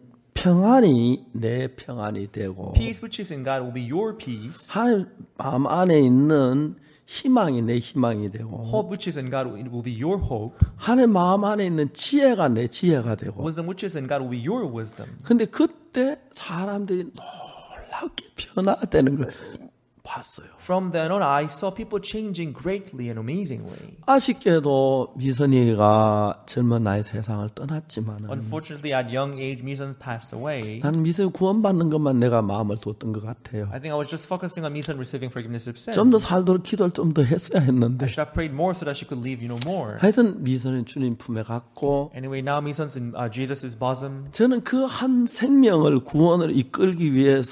평안이 내 평안이 되고 peace which is in God will be your peace. 하나님 마음 안에 있는 희망이 내 희망이 되고 Hope which is in God will be your hope. 하나님 마음 안에 있는 지혜가 내 지혜가 되고 Wisdom which is in God will be your wisdom. 근데 그때 사람들이 놀랍게 변화되는 걸 봤어요. From then on, I saw people changing greatly and amazingly. 아쉽게도 미선이가 젊은 나이 세상을 떠났지만은 Unfortunately, at young age, Mison passed away. 나는 미선이 구원받는 것만 내가 마음을 뒀던 것 같아요. I think I was just focusing on Mison receiving forgiveness of sin. 좀 더 살도록 기도를 좀 더 했어야 I 했는데 should have prayed more so that she could leave, more. 하여튼 미선이 주님 품에 갔고 Anyway, now Mison's in Jesus' bosom. 저는 그 한 생명을 구원을 이끌기 위해서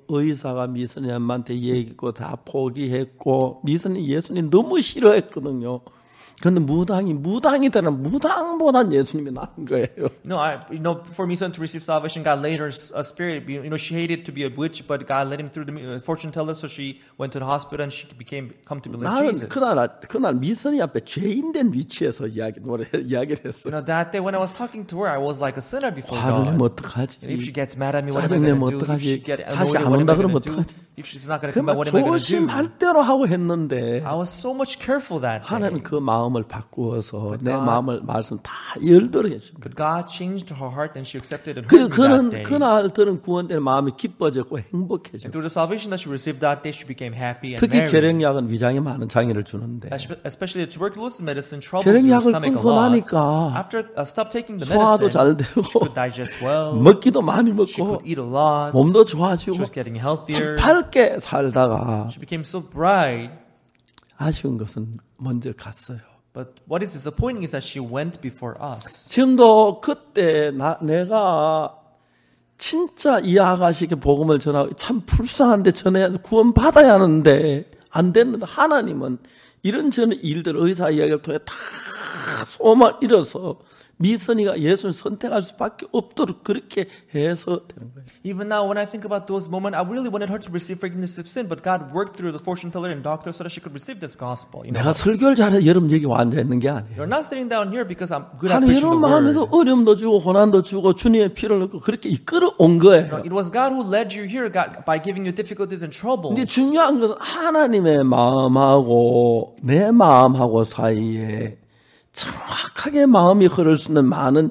의사가 미선님한테 얘기했고 다 포기했고 미선님 예수님 너무 싫어했거든요. 근데 무당이 되는 무당보단 예수님이 나은 거예요. For Misan to receive salvation, God laid her a spirit. She hated to be a witch, but God led him through the fortune teller, so she went to the hospital and she come to believe 나는 Jesus. 그날 미선이 앞에 죄인된 위치에서 이야기를 했어요. That day when I was talking to her, I was like a sinner before 화를 내면 God. 어떡하지? And if she gets mad at me, what am I 짜증내면 going to do? If she 어떡하지? get 다시 annoyed, 안 what am 온다 I 그러면 going to do? 어떡하지? If she's not going to come back, 그만 what am I going to do? 조심할 대로 하고 했는데 I was so much careful that day. 하나님 그 마음을 바꾸어서 내 마음을 말씀 다 열들게 해준 거예요. But God changed her heart and she accepted and heard me that day. 그날 들은 구원된 마음이 기뻐졌고 행복해져. And through the salvation that she received that day, she became happy and 특히 merry. 결핵약은 위장에 많은 장애를 주는데 Especially the tuberculosis medicine troubles your 결핵약을 stomach a 끊고 lot. 나니까 After stop taking the 소화도 medicine, 잘 she 되고 could digest well. 먹기도 많이 She 먹고 could eat a lot. 몸도 She 좋아지고 was getting healthier. 밝게 살다가 She became so bright. 아쉬운 것은 먼저 갔어요. But what is disappointing is that she went before us. 지금도 그때 내가 진짜 이 아가씨에게 복음을 전하고 참 불쌍한데 전해야 구원 받아야 하는데 안 됐는데 하나님은 이런 일들 의사 이야기를 통해 다 소망을 잃어서 미선이가 예수를 선택할 수밖에 없도록 그렇게 해서 되는 거예요. Even now, when I think about those moments, I really wanted her to receive forgiveness of sin, but God worked through the fortune teller and doctor so that she could receive this gospel. 내가 설교를 잘해 여러분 여기 앉아 있는 게 아니에요. You're not sitting down here because I'm good at 하나님 preaching 여러분 the 마음에도 word. 어려움도 주고 고난도 주고 주님의 피를 넣고 그렇게 이끌어 온 거예요. It was God who led you here by giving you difficulties and troubles. 근데 중요한 것은 하나님의 마음하고 내 마음하고 사이에 정확하게 마음이 흐를 수 있는 많은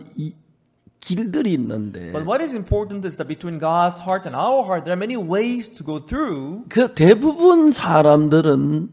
길들이 있는데 But what is important is that between God's heart and our heart, there are many ways to go through. 그 대부분 사람들은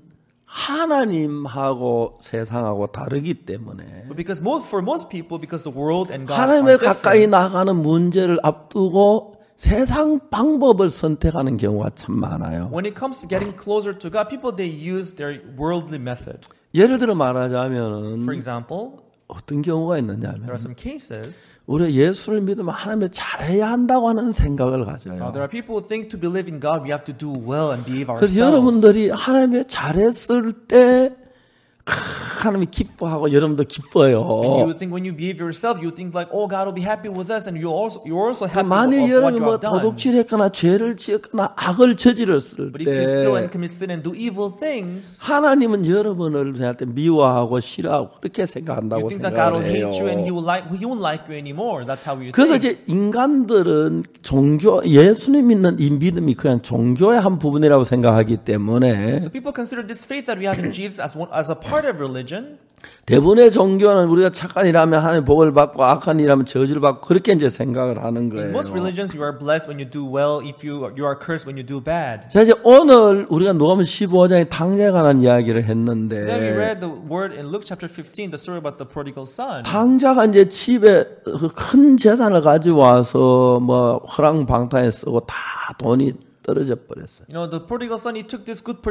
하나님하고 세상하고 다르기 때문에 But because for most people, because the world and God are 하나님에 가까이 different, 나가는 문제를 앞두고 세상 방법을 선택하는 경우가 참 많아요. when it comes to getting closer to God, people they use their worldly method. 예를 들어 말하자면 For example, 어떤 경우가 there 있느냐면 are some cases. 우리가 예수를 믿으면 하나님의 잘해야 한다고 하는 생각을 가져요. There are people who think to believe in God, we have to do well and behave 그래서 ourselves. 여러분들이 하나님의 잘했을 때 하나님이 기뻐하고 여러분도 기뻐요. And you think when you behave yourself, you think like, oh, God will be happy with us, and you're also happy 만일 of what 여러분이 you 뭐 have done. 도둑질했거나 죄를 지었거나 악을 저질렀을 But if you still 때 commit sin and do evil things, 하나님은 여러분을 할 때 미워하고 싫어하고 그렇게 you 생각한다고 think that God will 생각을 해요. hate you and He won't like you anymore. That's how you 그래서 think. 이제 인간들은 예수님 믿는 이 믿음이 그냥 종교의 한 부분이라고 생각하기 때문에 So people consider this faith that we have in Jesus as a part of religion. 대부분의 종교는 우리가 착한 일하면 하나님 복을 받고 악한 일하면 저주를 받고 그렇게 이제 생각을 하는 In 거예요. most religions, you are blessed when you do well. If you are cursed when you do bad. 자, 이제 오늘 우리가 누가복음 15장에 당자에 관한 이야기를 했는데 Then we read the word in Luke chapter 15, the story about the prodigal son. 당자가 이제 집에 큰 재산을 가지고 와서 뭐 허랑방탕에 쓰고 다 돈이 떨어져 버렸어요. You know, the prodigal son, he took this good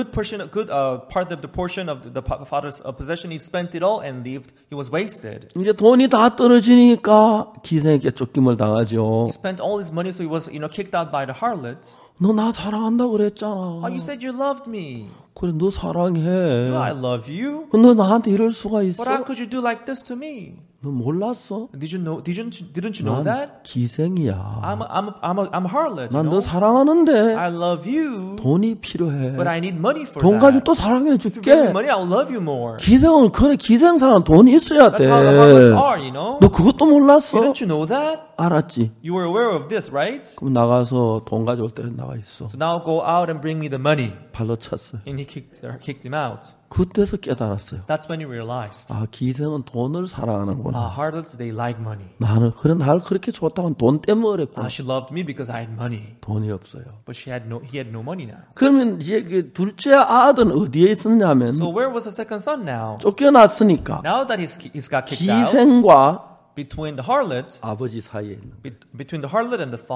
part of the portion of the father's possession. He spent it all and lived. He was wasted. 이제 돈이 다 떨어지니까 기생에게 쫓김을 당하죠. He spent all his money, so he was, kicked out by the harlot. 너 나 사랑한다고 그랬잖아. Oh, you said you loved me. 그래, 너 사랑해. No, I love you. 너 나한테 이럴 수가 있어? But how could you do like this to me? 너 몰랐어? Didn't you know 난 that? 기생이야. I'm a harlot. 난 You 너 know? 사랑하는데 I love you, 돈이 필요해. but I need money for 돈 that. 가지고 또 사랑해 If you give me 줄게. money, I'll love you more. 기생은 그래, 기생사는 돈이 있어야 돼. That's how the harlots are, you know. 너 그것도 몰랐어? Didn't you know that? 알았지. You were aware of this, right? 그럼 나가서 돈 가져올 때 나가 있어. So now go out and bring me the money. 발로 찼어요. And he kicked him out. 그때서 깨달았어요. That's when he realized. 아, 기생은 돈을 사랑하는구나. Harlots, they like money. 나는 그렇게 좋다고 돈 때문에 그랬구나. She loved me because I had money. 돈이 없어요. But he had no money now. 그러면 이제 그 둘째 아들은 어디에 있었냐면 So where was the second son now? 쫓겨났으니까 Now that he's got kicked out, 기생과 between the harlot 아버지 사이에 있는. between the harlot and the father.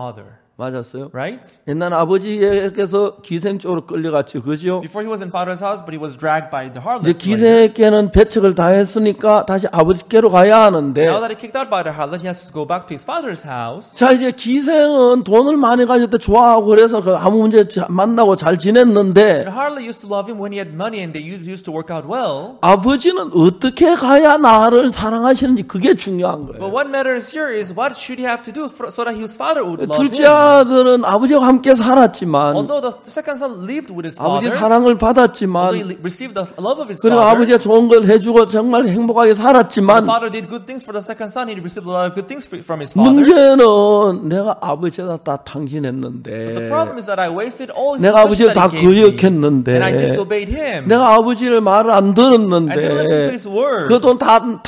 맞았어요? right? 옛날 아버지에게서 기생 쪽으로 끌려갔죠. 그죠? Before he was in Pharaoh's house, but he was dragged by the 이제 harlot. later. 기생에게는 배척을 다 했으니까 다시 아버지께로 가야 하는데 Now that he kicked out by the harlot, he has to go back to his father's house. 자 이제 기생은 돈을 많이 가질 때 좋아하고 그래서 그 아무 문제 만나고 잘 지냈는데 The harlot used to love him when he had money and they used to work out well. 아버지는 어떻게 가야 나를 사랑하시는지 그게 중요한 But 거예요. what matters here is what should he have to do so that his father would love 둘째 him. 아들은 아버지와 함께 살았지만 Although the second son lived with his 아버지 father, 사랑을 although 받았지만 he received the love of his 그리고 father, 아버지가 좋은 걸 해주고 정말 행복하게 the 살았지만 father did good things for the second son. He received a lot of good things from his father. 문제는 내가 아버지에다 다 The 탕진했는데 problem is that I wasted all his 내가 possessions 아버지를 다 that he gave me, 거역했는데 and I disobeyed him. 내가 아버지를 말을 안 I didn't listen to 들었는데 his word. 그 돈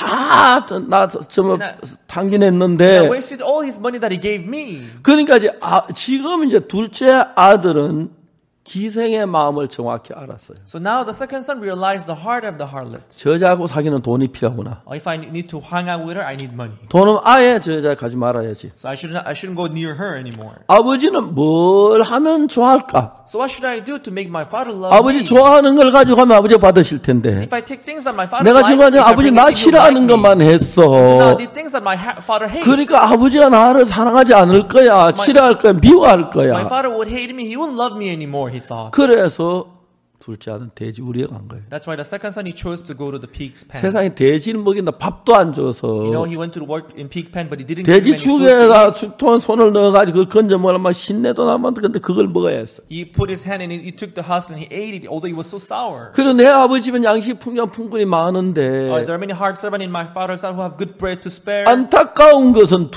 다나 좀 And I 탕진했는데 wasted all his money that he gave me. 그러니까 이제 지금 이제 둘째 아들은 기생의 마음을 정확히 알았어요. So now the second son realized the heart of the harlot. 저자하고 사귀는 돈이 필요하구나. If I need to hang out with her, I need money. 돈은 아예 저자 가지 말아야지. So I shouldn't go near her anymore. 아버지는 뭘 하면 좋아할까? So what should I do to make my father love 아버지 me? 좋아하는 걸 가지고 가면 아버지가 받으실 텐데. If I take things that my father 내가 likes, 지금까지 if I 아버지 bring 나 it to you, 싫어하는 like me. 것만 So now 했어. the things that my father hates. 그러니까 아버지가 나를 사랑하지 않을 거야. 싫어할 거야. 미워할 My 거야. father would hate me. He wouldn't love me anymore, he thought. 그래서 둘째 아들은 돼지우리에 간 거예요. That's why the second son, he chose to go to the pig's pen. 세상에 돼지는 먹인다 밥도 안 줘서 You know, he went to work in pig pen, but he didn't give 돼지 him any food to 죽에다 eat. 죽통 손을 넣어가지고 그걸 건져 먹으면 막 신내도 나면 근데 그걸 먹어야 했어. He put his hand in it, he took the husk and he ate it, although it was so sour. 그리고 내 아버지 집은 양식 풍년풍군이 많은데 There are many hard servants in my father's house who have good bread to spare. 안타까운 것은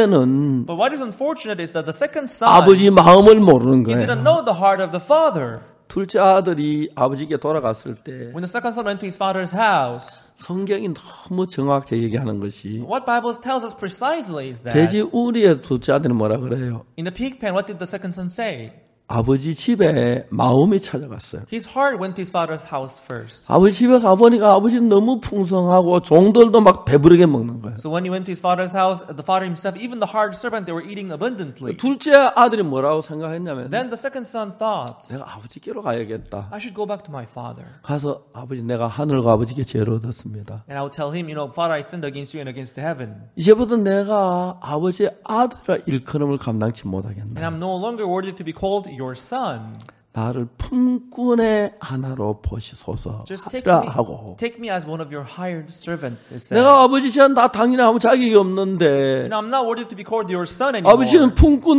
둘째는 But what is unfortunate is that the second son, 아버지 마음을 모르는 he 거예요. didn't know the heart of the father. 둘째 아들이 아버지께 돌아갔을 때 When the second son went to his father's house, 성경이 너무 정확하게 얘기하는 것이 what Bible tells us precisely is that 돼지 우리의 둘째 아들은 뭐라 그래요? in the pig pen, what did the second son say? 아버지 집에 마음이 찾아갔어요. His heart went to his father's house first. 아버지 집에 가보니까 아버지는 너무 풍성하고 종들도 막 배부르게 먹는 거예요. So when he went to his father's house, the father himself, even the hard servant, they were eating abundantly. 둘째 아들이 뭐라고 생각했냐면 Then the second son thought, 내가 아버지께로 가야겠다. I should go back to my father. 가서 아버지 내가 하늘과 아버지께 죄를 얻었습니다. And I would tell him, Father, I sinned against you and against heaven. 이제부터 내가 아버지의 아들아 일컬음을 감당치 못하겠네. And I'm no longer worthy to be called your son. 나를 품꾼의 하나로 보시소서 Just 하라 하고 take me as one of your hired servants, it said. 내가 아버지 제한 다 당연히 아무 자격이 없는데 I'm not worthy to be called your son anymore. 아버지는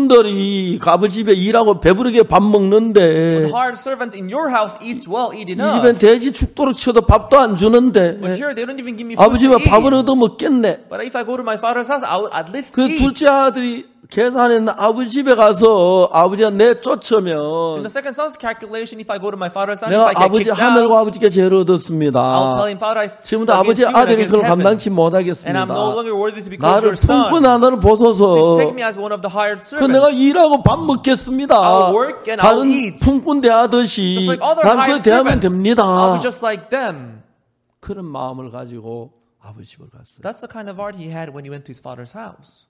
품꾼들이 아버지 집에 일하고 배부르게 밥 The 먹는데 hired servants in your house eat well, eat 이 enough. 집엔 돼지 죽도록 쳐도 밥도 안 주는데 But here they don't even give me food 아버지 to 집에 밥을 eat. 얻어 먹겠네. But if I go to my father's house, I would at least 그 eat. 둘째 아들이 계산했는 아버지 집에 가서 아버지가 내 So in 쫓으면 the second son's calculation, if I go to my father's house, 내가 if I get 아버지 kicked 하늘과 out, 아버지께 죄를 얻었습니다. I'll tell him, Father, I sinned 지금부터 against 아버지 you and 아들이 against 그걸 heaven. 감당치 And I'm no 못하겠습니다. longer worthy to be called 나를 your son. 품꾼 하나로 보소서. Please take me as one of the hired 그 내가 servants. 일하고 밥 먹겠습니다. I'll work and I'll 다른 eat. 품꾼 대하듯이 Just like other 난 hired 그 대하면 servants. 됩니다. I'll be just like them. 그런 마음을 가지고 아버지 집을 갔어요. That's the kind of heart he had when he went to his father's house.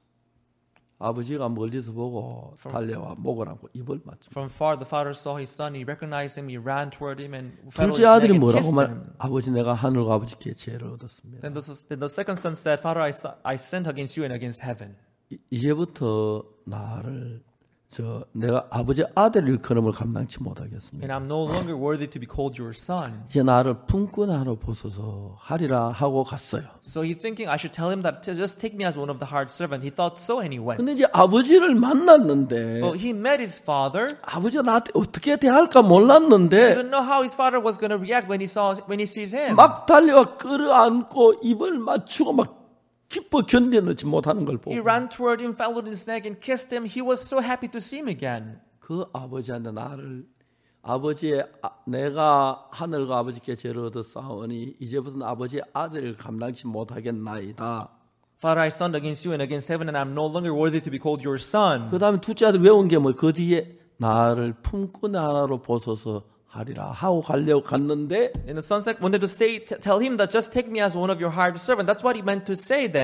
아버지가 멀리서 보고 달려와 목을 안고 입을 맞죠. From far, the father saw his son. He recognized him. He ran toward him and fell on his 둘째 neck 아들이 and 뭐라고 kissed 말? him. 아버지 내가 하늘과 아버지께 죄를 얻었습니다. Then the second son said, Father, I sinned against you and against heaven. 이제부터 나를 내가 아버지 아들 일컬음을 감당치 못하겠습니다. And I'm no longer worthy to be called your son. 이제 나를 품꾼 하나로 보소서 하리라 하고 갔어요. So he thinking I should tell him that to just take me as one of the hired servant. He thought so and he went. 근데 이제 아버지를 만났는데 But he met his father. 아버지가 나한테 어떻게 대할까 He 몰랐는데 didn't know how his father was going to react when he sees him. 막 달려와 끌어안고 입을 맞추고 막 기뻐 견뎌내지 못하는 걸 보고 He ran toward him, fell on his neck and kissed him. He was so happy to see him again. 그 아버지한테 내가 하늘과 아버지께 죄를 얻었사오니 이제부터는 아버지의 아들을 감당치 못하겠나이다. Father, I sinned against you and against heaven, and I'm no longer worthy to be called your son. 그 다음에 둘째 아들 외운 게 그 뒤에 나를 품꾼 하나로 보소서 하리라 하고 가려고 갔는데 And the son wanted to tell him that just take me as one of your hired servant. That's what he meant to say then.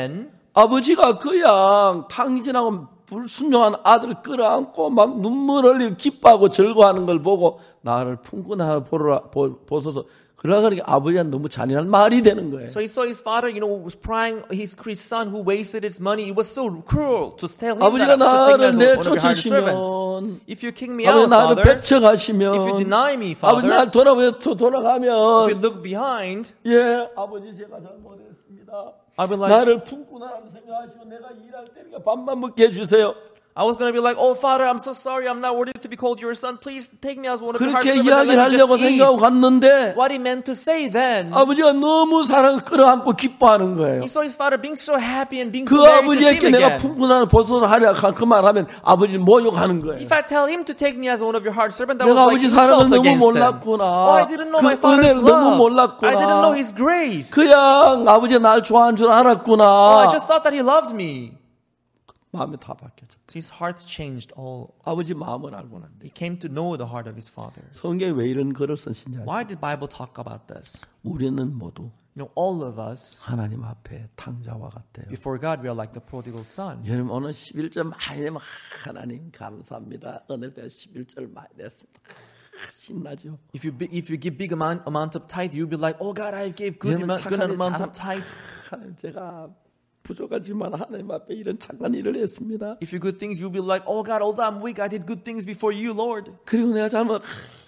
아버지가 그냥 탕진하고 불순종한 아들을 끌어안고 막 눈물 흘리고 기뻐하고 즐거워하는 걸 보고 나를 품고 나를 보소서. 그러니까 아버지가 너무 잔인한 말이 되는 거예요. So he saw his father, was crying his son who wasted his money. It was so cruel to tell him 아버지가 that I should take me 나를 as one of your hired 내쫓으시면, servants. If you kick me 아버지 out, 나를 Father, 배척하시면, if you deny me, 아버지 Father, 나를 if you 돌아가면, look behind, 예, 아버지 제가 잘못했습니다. I'll be like, 나를 품고 나라고 생각하시고 내가 일할 때니까 밥만 먹게 해주세요. I was going to be like, oh, Father, I'm so sorry. I'm not worthy to be called your son. Please take me as one of your hired 그렇게 servants and 이야기를 let me 하려고 just 생각하고 eat. 갔는데 What he meant to say then, 아버지가 너무 사랑을 끌어안고 기뻐하는 거예요. he saw his father being so happy and being 그 so married to 아버지에게 him 내가 again. 품고 나를 벗어서 하려 그 말하면 아버지를 모욕하는 거예요. If I tell him to take me as one of your hired servants, that 내가 was like 아버지 사랑을 insult 너무 against him. 몰랐구나. Oh, I didn't know my 그 father's 은혜를 너무 love. 몰랐구나. I didn't know his grace. 그냥 아버지가 날 좋아하는 줄 Oh, 알았구나. I just thought that he loved me. 마음이 다 바뀌었죠. So his heart changed all. 아버지 마음을 알고 난데 He came to know the heart of his father. 성경에 왜 이런 글을 쓰신지 아시죠? Why did Bible talk about this? 우리는 모두 All of us, 하나님 앞에 탕자와 같아요. before God, we are like the prodigal son. 여러분 오늘 11절 많이 되면 하나님 감사합니다. 오늘 11절 많이 됐습니다. 신나죠? If you give big amount of tithe, you'll be like, oh God, I gave good 여러분 amount of tithe. 제가 부족하지만 하나님 앞에 이런 착한 일을 했습니다. If you good things, you'll be like, oh God, although I'm weak, I did good things before you, Lord. 그리고 내가 잘못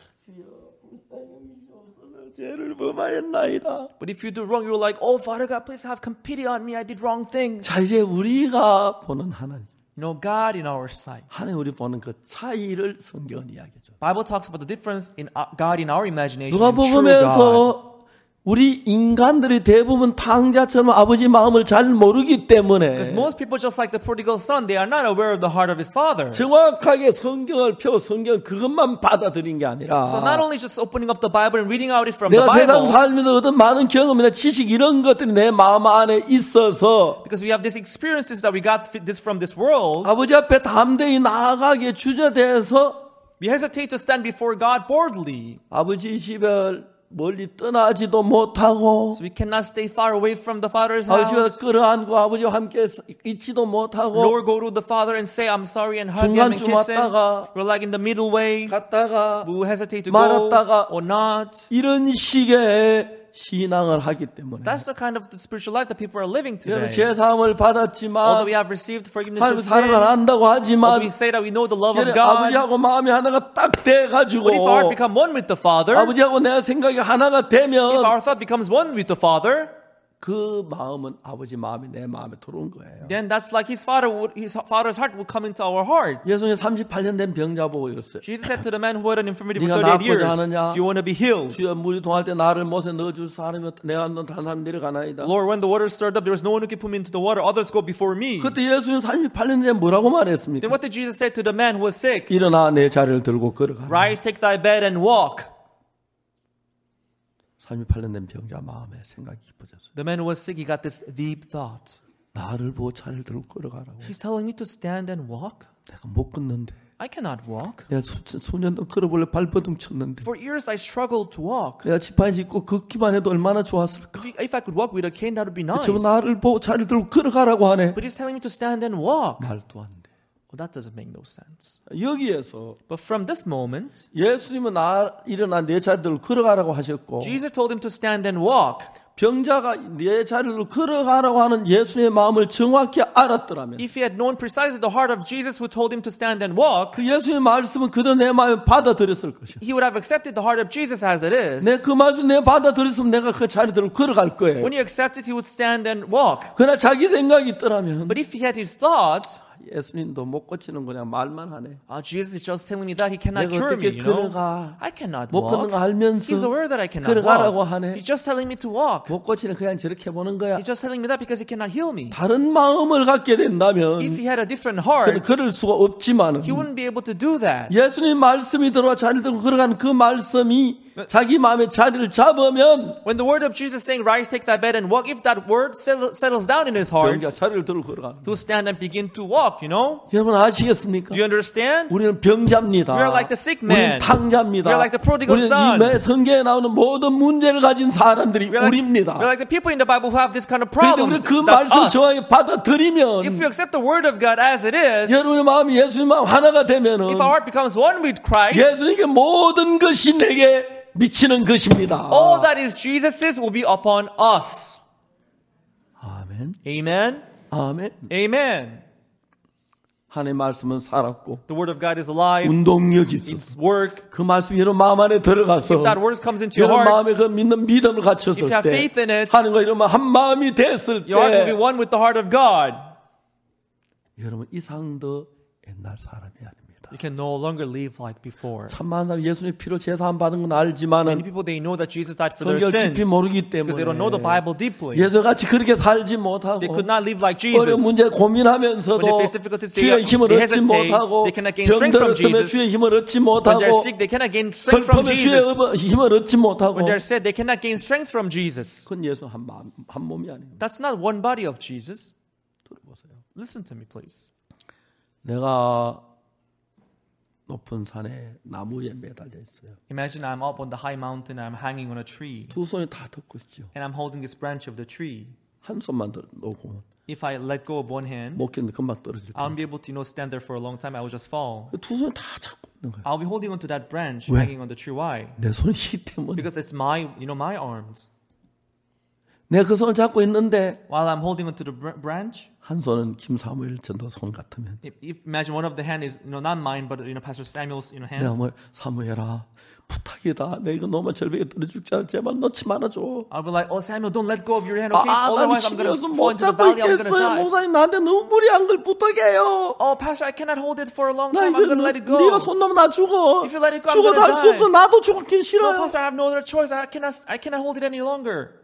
죄를 범하였나이다. But if you do wrong, you're like, oh Father God, please have pity on me. I did wrong things. 자 이제 우리가 보는 하나님, God in our sight. 하나님 우리 보는 그 차이를 성경은 이야기죠. Bible talks about the difference in God in our imagination and true God. 누가복음에서 우리 인간들이 대부분 탕자처럼 아버지 마음을 잘 모르기 때문에 Because most people, just like the prodigal son, they are not aware of the heart of his father. 정확하게 성경을 펴고 성경 그것만 받아들인 게 아니라 So not only just opening up the Bible and reading out it from the 내가 세상 Bible, 살면서 얻은 많은 경험이나 지식 이런 것들이 내 마음 안에 있어서 because we have these experiences that we got this from this world, 아버지 앞에 담대히 나아가기에 주저돼서 we hesitate to stand before God boldly. 아버지 집을 멀리 떠나지도 못하고 So we cannot stay far away from the Father's 아버지가 house, 끌어안고 아버지와 함께 있지도 못하고 nor go to the Father and say, I'm sorry, and hug him and 중간쯤 kiss him. 왔다가 We're like in the middle way. 갔다가 We will hesitate to go 말았다가 or not. 이런 식의 신앙을 하기 때문에 That's the kind of the spiritual life that people are living 여러분 today. 제사함을 Although 받았지만 we have received forgiveness 하나님 of 사랑을 sin, 안다고 although 하지만 we say that we know the love of 여러분 God, 아버지하고 마음이 하나가 딱 돼가지고 but if our heart become one with the Father, 아버지하고 내 생각이 하나가 if 되면 our thought becomes one with the Father, 그 마음은 아버지 마음이 내 마음에 들어온 거예요. then that's like his father's heart will come into our hearts. 예수님 38년 된 병자 보고 이랬어요. Jesus said to the man who had an infirmity for 네가 38 years, 낫고자 하느냐? do you want to be healed? 주여 물이 동할 때 나를 못에 넣어줄 사람이 내가 너 다른 사람 내려가나이다. Lord, when the water stirred up, there was no one who could put me into the water. Others go before me. 그때 예수님 38년 전에 뭐라고 말했습니까? Then what did Jesus say to the man who was sick? 일어나 내 자리를 들고 걸어가. Rise, take thy bed and walk. 38년 된 병자 마음에 생각이 깊어졌어요. The man who was sick, he got this deep thought. 나를 보고 자리를 들고 걸어가라고. He's telling me to stand and walk? 내가 못 걷는데. I cannot walk. 내가 수년 동안 걸어볼래 발버둥 쳤는데. For years I struggled to walk. 내가 지팡이 짚고 걷기만 해도 얼마나 좋았을까. If I could walk with a cane, that would be nice. 저 나를 보고 자리를 들고 걸어가라고 하네. But he's telling me to stand and walk. 말도 안 돼. Well, that doesn't make no sense. 여기에서 But from this moment, 예수님은 일어나 내 자리를 들고 걸어가라고 하셨고 Jesus told him to stand and walk. 병자가 내 자리를 걸어가라고 하는 예수님의 마음을 정확히 알았더라면 If he had known precisely the heart of Jesus who told him to stand and walk, 그 예수님의 말씀은 그대로 내 마음에 받아들였을 것이야. he would have accepted the heart of Jesus as it is. 내 그 말씀 내가 받아들였으면 내가 그 자리대로 걸어갈 거예요. When he accepted, he would stand and walk. 그러나 자기 생각이 있더라면 But if he had his thoughts, 예수님도 못 고치는 거냐 말만 하네. Jesus is just telling me that he cannot 내가 cure me. 어떻게 걸어가? I cannot 못 걷는 거 walk. 알면서 He's aware that I cannot 걸어가라고 walk. 하네. He's just telling me to walk. 못 고치는 그냥 저렇게 보는 거야. He's just telling me that because he cannot heal me. 다른 마음을 갖게 된다면 If he had a different heart, 그럴 수가 없지만은 he wouldn't be able to do that. 예수님 말씀이 들어와 자리를 들고 걸어가는 그 말씀이 자기 마음의 자리를 잡으면 When the word of Jesus saying, rise, take thy bed and walk, if that word settles down in his heart, 병자 자리를 들고 걸어가. he'll stand and begin to walk. walk, you know? 여러분 아시겠습니까? Do you understand? 우리는 병자입니다. We are like the sick 우리는 man. 탕자입니다. We are like the prodigal 우리는 son. 이 성경에 나오는 모든 문제를 가진 사람들이 우리입니다. We're like the people in the Bible who have this kind of 그런데 우리 problems. 그 That's 말씀 us. 정확히 받아들이면 If we accept the word of God as it is, 여러분의 마음이 예수님 마음 하나가 되면은 if our heart becomes one with Christ, 예수님께 모든 것이 내게 미치는 것입니다. all that is Jesus's will be upon us. 아멘. Amen. 아멘. Amen. 하나님의 말씀은 살았고 The word of God is alive. 운동력이 있었어. It's work. 그 말씀이 여러분 마음 안에 들어가서 If that word comes into your 여러분 heart, 마음에 그 믿는 믿음을 갖췄을 if you have 때 faith in it, 하나님과 이러면 한 마음이 됐을 your heart will be 때 one with the heart of God. 여러분 이상 더 옛날 사람이 아닙니다. You can no longer live like before. 참만 사람 예수님의 피로 제사함 받은 건 Many 알지만은 people, they know that Jesus died for their 성경 sins 깊이 모르기 because they don't know the 때문에 Bible deeply. 예수같이 그렇게 살지 못하고 They could not live like 어려운 Jesus. 문제 고민하면서도 When they face difficulties, 주의 힘을 they 얻지 hesitate. 못하고 They cannot gain strength from 병들었으면 Jesus. 주의 힘을 얻지 When they're 못하고 sick, they cannot gain strength from 슬픔에 주의 Jesus. 힘을 얻지 못하고 When they're sad, they cannot gain strength from Jesus. 그건 예수 한 몸이 아닙니다. That's not one body of Jesus. 들어보세요. Listen to me, please. 내가 높은 산에 나무에 매달려 있어요. Imagine I'm up on the high mountain, I'm hanging on a tree, 두 손이 다 덮고 있죠. and I'm holding this branch of the tree. 한 손만 놓고 If I let go of one hand, 못 견디 금방 떨어질 I 때. won't be able to, stand there for a long time. I will just fall. 두 손이 다 잡고 있는 거예요. I'll be holding onto that branch, 왜? hanging on the tree. Why? 내 손 힘 때문에. Because it's my, my arms. 내가 그 손을 잡고 있는데 While I'm holding onto the branch, 한 손은 김사무엘 전도 손 같으면 if imagine one of the hand is, not mine, but Pastor Samuel's, hand. 내가 뭐 사무엘아 부탁이다. 내가 이거 너무 절벽에 떨어질 줄 알아. 제발 놓지 말아줘. I'll be like, oh Samuel, don't let go of your hand, okay? 난 Otherwise I'm going 힘들어서 to fall 못 into the 잡고 valley. I'm going to 있겠어요. die. 목사님 나한테 너무 무리한 걸 부탁해요. Oh, Pastor, I cannot hold it for a long 나 time. I'm going to let it go. 네가 손 놓으면 나 죽어. If you let it go, I'm 죽어도 할 gonna 수 die. 없어. 나도 죽기 No, 싫어요. Pastor, I have no other choice. I cannot hold it any longer.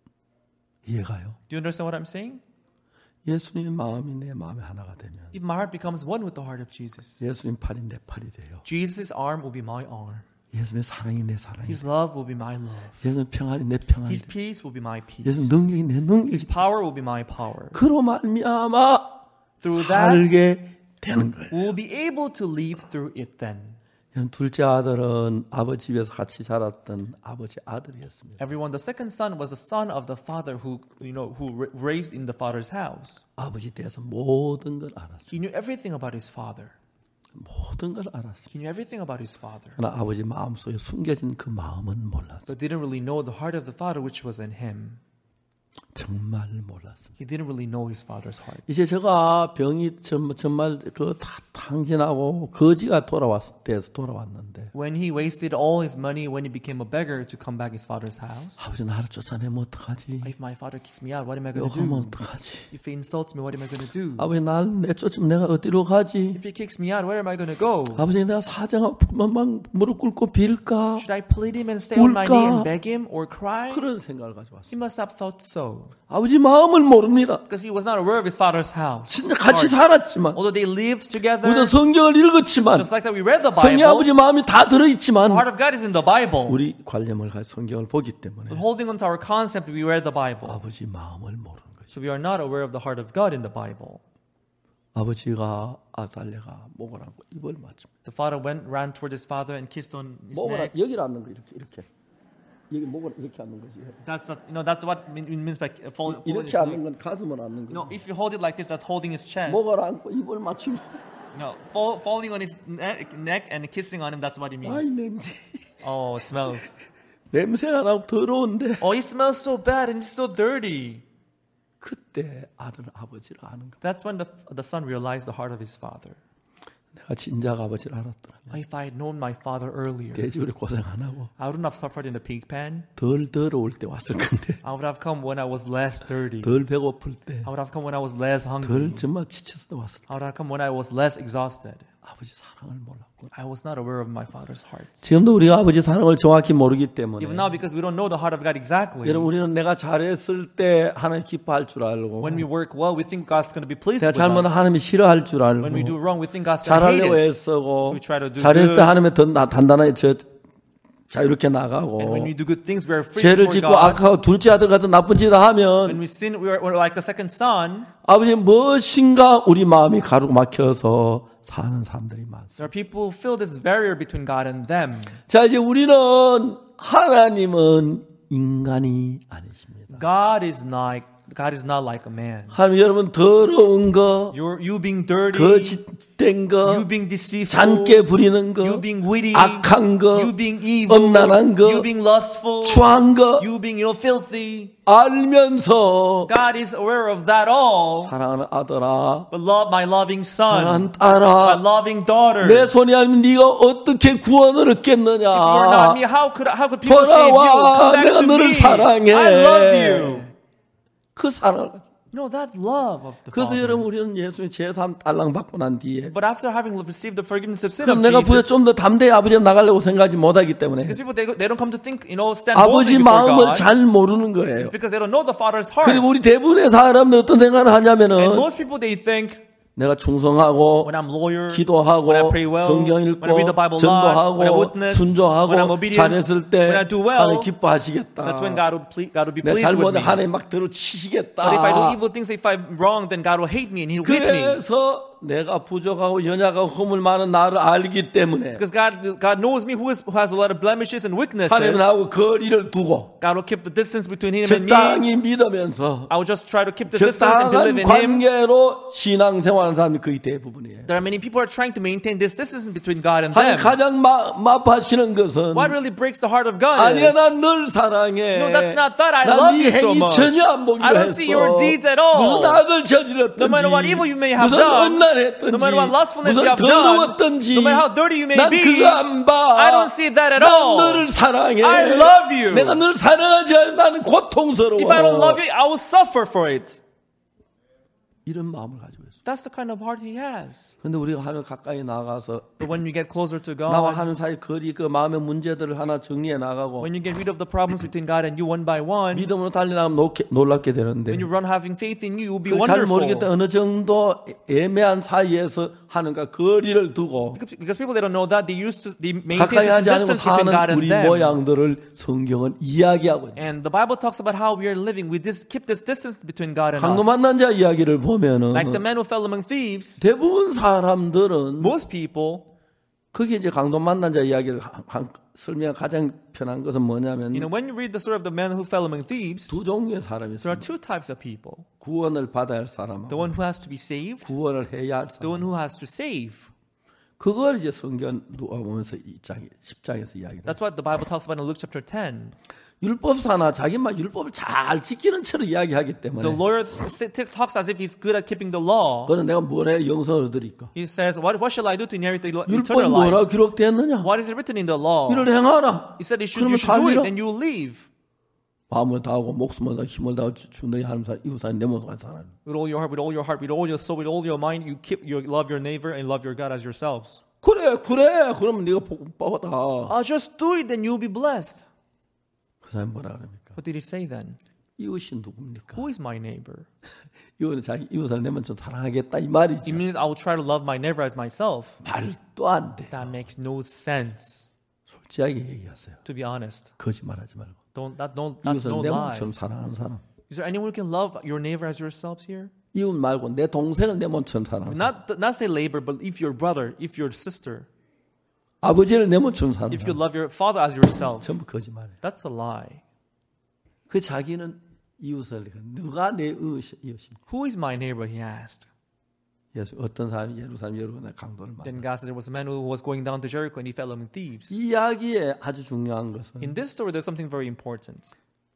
이해가요? Do you understand what I'm saying? 예수님의 마음이 내 마음에 하나가 되면 If my heart becomes one with the heart of Jesus, 예수님 팔이 내 팔이 돼요. Jesus' arm will be my arm. 예수님의 사랑이 내 사랑이 His love will be my love. 예수님 평안이 내 평안이 His peace will be my peace. 예수님 능력이 내 능력이 His power will be my power. 그로 말미암아 Through that, 살게 되는 거예요. we'll be able to live through it then. 둘째 아들은 아버지 집에서 같이 자랐던 아버지 아들이었습니다. Everyone, the second son was the son of the father who raised in the father's house. 아버지에 대해서 모든 걸 알았어요. He knew everything about his father. 모든 걸 알았어요. He knew everything about his father. 그러나 아버지 마음속에 숨겨진 그 마음은 몰랐어요. But didn't really know the heart of the father which was in him. 정말 몰랐습니다. He didn't really know his father's heart. 이제 제가 병이 정말 그 다 탕진하고 거지가 돌아왔는데 When he wasted all his money, when he became a beggar to come back his father's house. 아버지 나를 쫓아내면 어떡하지? If my father kicks me out, what am I going to 욕하면 do? 어떡하지? If he insults me, what am I going to do? 아버지 나를 내쫓으면 내가 어디로 가지? If he kicks me out, where am I going to go? 아버지 내가 사정하면 무릎 꿇고 빌까? Should I plead him and stay on my knee 울까? and beg him or cry? 그런 생각을 가지고 He 왔어요. must have thought so. 아버지 마음을 모릅니다. Because he was not aware of his father's house. 진짜 같이 살았지만 Although they lived together, 우리도 성경을 읽었지만 just like that we read the 성령 Bible, 아버지 마음이 다 들어있지만 the heart of God is in the Bible. 우리 관념을 가지고 성경을 보기 때문에 But holding on to our concept, we read the Bible. 아버지 마음을 모르는 거죠. So we are not aware of the heart of God in the Bible. 아버지가 아달래가 목을 안고 입을 맞춥니다. The father ran toward his father and kissed on his 목을 neck. 여기를 앉는 거 이렇게 여기 목을 이렇게 앉는 거지. That's what it means by folding. 이렇게 앉는 건 가슴을 앉는 거. If you hold it like this, that's holding his chest. 목을 안고 입을 맞추고. Falling on his neck and kissing on him, that's what it 아이 means. 냄새. Oh, it smells. 냄새가 나고 더러운데. Oh, he smells so bad and he's so dirty. 그때 아들은 아버지를 아는 거. That's when the son realized the heart of his father. 내가 진작 아버지를 알았더라면 If I had known my father earlier, 돼지우리 고생 안 하고 I wouldn't have suffered in the pig pen. 덜 더러울 때 왔을 건데. I would have come when I was less dirty. 덜 배고플 때. I would have come when I was less hungry. 덜 정말 지쳤을 때 왔을 때. I would have come when I was less exhausted. 아버지 사랑을 몰랐고. I was not aware of my father's heart. 지금도 우리가 아버지 사랑을 정확히 모르기 때문에. Even now, because we don't know the heart of God exactly. 여러분 우리는 내가 잘했을 때 하나님 기뻐할 줄 알고. When we work well, we think God's going to be pleased 내가 with 잘못하면 us. 하나님이 싫어할 줄 알고. When we do wrong, we think God's going to hate 잘하려고 it. 애쓰고 So we try to do 잘했을 때 good. 하나님이 더 단단하게 자 이렇게 And 나가고 when we do good things, we are free 죄를 before 짓고 God. 악하고 둘째 아들 같은 나쁜 짓을 하면 When we sin, we're like the second son. 아버지 무엇인가 우리 마음이 가로막혀서 사는 사람들이 많습니다. There are people who feel this barrier between God and them. 자 이제 우리는 하나님은 인간이 아니십니다. God is not like a man. 하나님 여러분 더러운 거, You being dirty, 거짓된 거, you being deceitful, 잔깨 부리는 거, you being witty, 악한 거, you being evil, 음란한 거, you being lustful, 추한 거 you being filthy. 알면서 God is aware of that all. 사랑하는 아들아, But love my loving son, 사랑하는 my 딸아, loving daughter. 내 손이 아니면 네가 어떻게 구원을 얻겠느냐? If you are not me, how could people save you? 돌아와, Come back 내가 to 너를 me. 사랑해. I love you. 그 사랑. No, that love of the 그래서 Father. 여러분 우리는 예수의 제3 달랑 받고 난 뒤에 But after having received the forgiveness of sin 그럼 of 내가 부에 Jesus, 좀 더 담대히 아버지 앞에 나가려고 생각하지 못하기 때문에 because people they don't come to think, stand 아버지 boldly before 마음을 God. 잘 모르는 거예요. It's because they don't know the Father's heart. 그리고 우리 대부분의 사람들 어떤 생각을 And 하냐면은 most people they think, 내가 충성하고 when I'm loyal, 기도하고 when I pray well, 성경 when I read the 읽고 Bible a lot, when I 전도하고 witness, 순종하고 when I'm obedient, 잘했을 때 when I do well, 하나님 기뻐하시겠다. that's when God will be 내가 pleased with 잘못하면 me. 하나님 막 들어치시겠다. But if I do evil things, if I'm wrong, then God will hate me and He'll whip me. 그래서 내가 부족하고 연약하고 허물 많은 나를 알기 때문에 Because God knows me who has a lot of blemishes and weaknesses. 하나님은 나하고 거리를 두고 God will keep the distance between Him and me. 적당히 믿으면서 I will just try to keep the distance and 적당한 believe in Him. 관계로 신앙생활하는 사람이 거의 대부분이에요. There are many people who are trying to maintain this distance between God and 하나님 them. 가장 마파하시는 것은 What really breaks the heart of God 아니야 is, 난 널 사랑해. no, that's not that. I 난 love 네 you so 행위 much. 전혀 안 보기로 I don't 했어. see your deeds at all. 무슨 악을 저질렀든지 No matter what evil you may have 무슨 done, 음란했든지 no matter what lustfulness 무슨 you have 더러웠든지 done, no matter how dirty you may 난 be, 그거 안 봐. I don't see that at 난 all. 너를 사랑해. I love you. 내가 너를 사랑하지 않으면 나는 고통스러워. If I don't love you, I will suffer for it. 이런 마음을 가지고 있어요. That's the kind of heart He has. 근데 우리가 하늘 가까이 나가서 But when you get closer to 나와 God, 하는 사이 거리 그 마음의 문제들을 하나 정리해 나가고 when you get rid of the problems between God and you one by one, 믿음으로 달려나가면 놀랍게 되는데 when you run having faith in you, you'll be 잘 모르겠다 wonderful. 어느 정도 애매한 사이에서 하는가 거리를 두고 Because people they don't know that they maintain 가까이 하지 certain 않고 distance between 사는 God and 우리 them. 모양들을 성경은 이야기하고 있어요. And the Bible talks about how we are living. We keep this distance between God and 강도 us. 만난 자 이야기를 보면은 Like the man who fell among thieves, 대부분 사람들은 most people, 그게 이제 강도 만난 자 이야기를 설명 가장 편한 것은 뭐냐면 when you read the story of the man who fell among thieves, 두 종류의 사람이 there are 있습니다. two types of people. 구원을 받아야 할 사람하고 The one who has to be saved, 구원을 해야 할 the 사람. one who has to save. 그걸 이제 성경 누가복음에서 10장에서 이야기합니다. That's what the Bible talks about in Luke chapter 10. 율법사나 자기만 율법을 잘 지키는 채로 이야기하기 The 때문에 lawyer talks as if he's good at keeping the law. 그는 내가 뭘 해 영생을 얻으리까? He says, what shall I do to inherit the 율법이 eternal life? 뭐라고 기록되었느냐? What is written in the law? 이를 행하라. He said you should 그러면 do it 살리라. and you will live. 마음을 다하고 목숨을 다하고 힘을 다하고 주너의 하나님 사람 이웃 사람 내 몸을 사람. With all your heart, with all your heart, with all your soul, with all your mind, you love your neighbor and love your God as yourselves. 그래. 그러면 네가 복음 받아. Just do it, then you'll be blessed. 그 사람 뭐라 그럽니까? What did he say then? 이웃이 누굽니까? Who is my neighbor? 이웃은 자기 이웃을 내면 좀 사랑하겠다 이 말이지. It means I will try to love my neighbor as myself. 말도 안 돼. That makes no sense. 솔직하게 얘기하세요. To be honest, 거짓말하지 말고. that's 이웃을 no 내 lie. 몸처럼 사랑하는 사람. Is there anyone who can love your neighbor as yourselves here? 이웃 말고 내 동생을 내 몸처럼 사랑하는 사람. Not say neighbor, but if your brother, if your sister, 아버지를 내 몸처럼 사랑하는 if you 사람. love your father as yourself, 전부 거짓말이에요. that's a lie. 그 자기는 이웃을 누가 내 이웃입니까? Who is my neighbor? He asked. 예수 어떤 사람이 예루살렘 여러분의 강도를 Then 만나. God said there was a man who was going down to Jericho and he fell among thieves. 이 이야기에 아주 중요한 것은 In this story, there's something very important.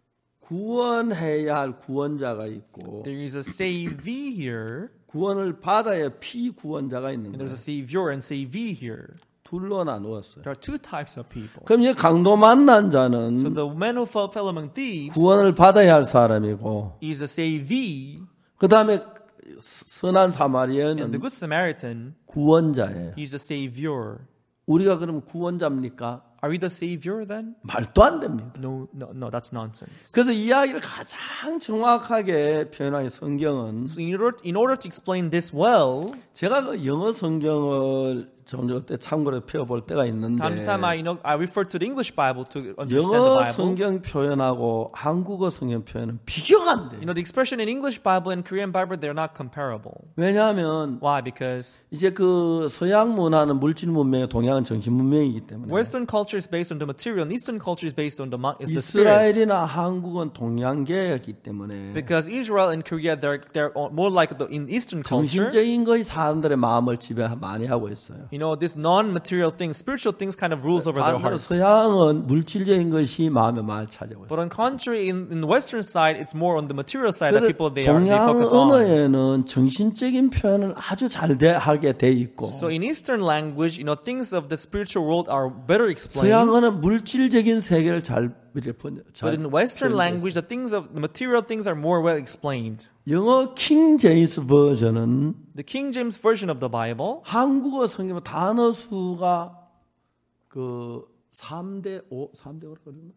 구원해야 할 구원자가 있고 There is a savee here, 구원을 받아야 피구원자가 있는 and 거예요. there's a savior and savee here. 둘로 나누었어요. There are two types of people. 그럼 이 강도 만난 So 자는 the man who fell among thieves 구원을 받아야 할 사람이고 is a savee, 그 다음에 선한 and the 사마리아는 good Samaritan, 구원자예요. he's the savior. 우리가 그럼 구원자입니까? Are we the savior then? 말도 안 됩니다. No, that's nonsense. 그래서 이야기를 가장 정확하게 표현한 성경은 So in order to explain this well, 제가 그 영어 성경을 좀 때 참고로 펴볼 때가 있는데 Time to time, I refer to the English Bible to understand the 영어 Bible. 성경 표현하고 한국어 성경 표현은 비교가 안 돼요. The expression in English Bible and Korean Bible, they're not comparable. 왜냐하면 Why? Because 이제 그 서양 문화는 물질 문명의 동양은 정신 문명이기 때문에 Western culture is based on the material, and Eastern culture is based on the spirit. 이스라엘이나 한국은 동양계였기 때문에 Because Israel and Korea, they're more like in Eastern culture. 정신적인 것이 사람들의 마음을 지배 많이 하고 있어요. This non-material things, spiritual things kind of rules over their 반대로 hearts. 서양은 물질적인 것이 마음의 많이 차지하고 있어요. But on contrary, in the Western side, it's more on the material side that 그래서 people they 동양 focus on. 언어에는 정신적인 표현을 아주 잘 하게 돼 있고 So in Eastern language, things of the spiritual world are better explained. 서양어는 물질적인 세계를 잘 But in Western language, the material things are more well explained. 영어 킹 제임스 버전은 The King James version of the Bible, 한국어 성경 단어 수가 그 3대 5라고 그러나?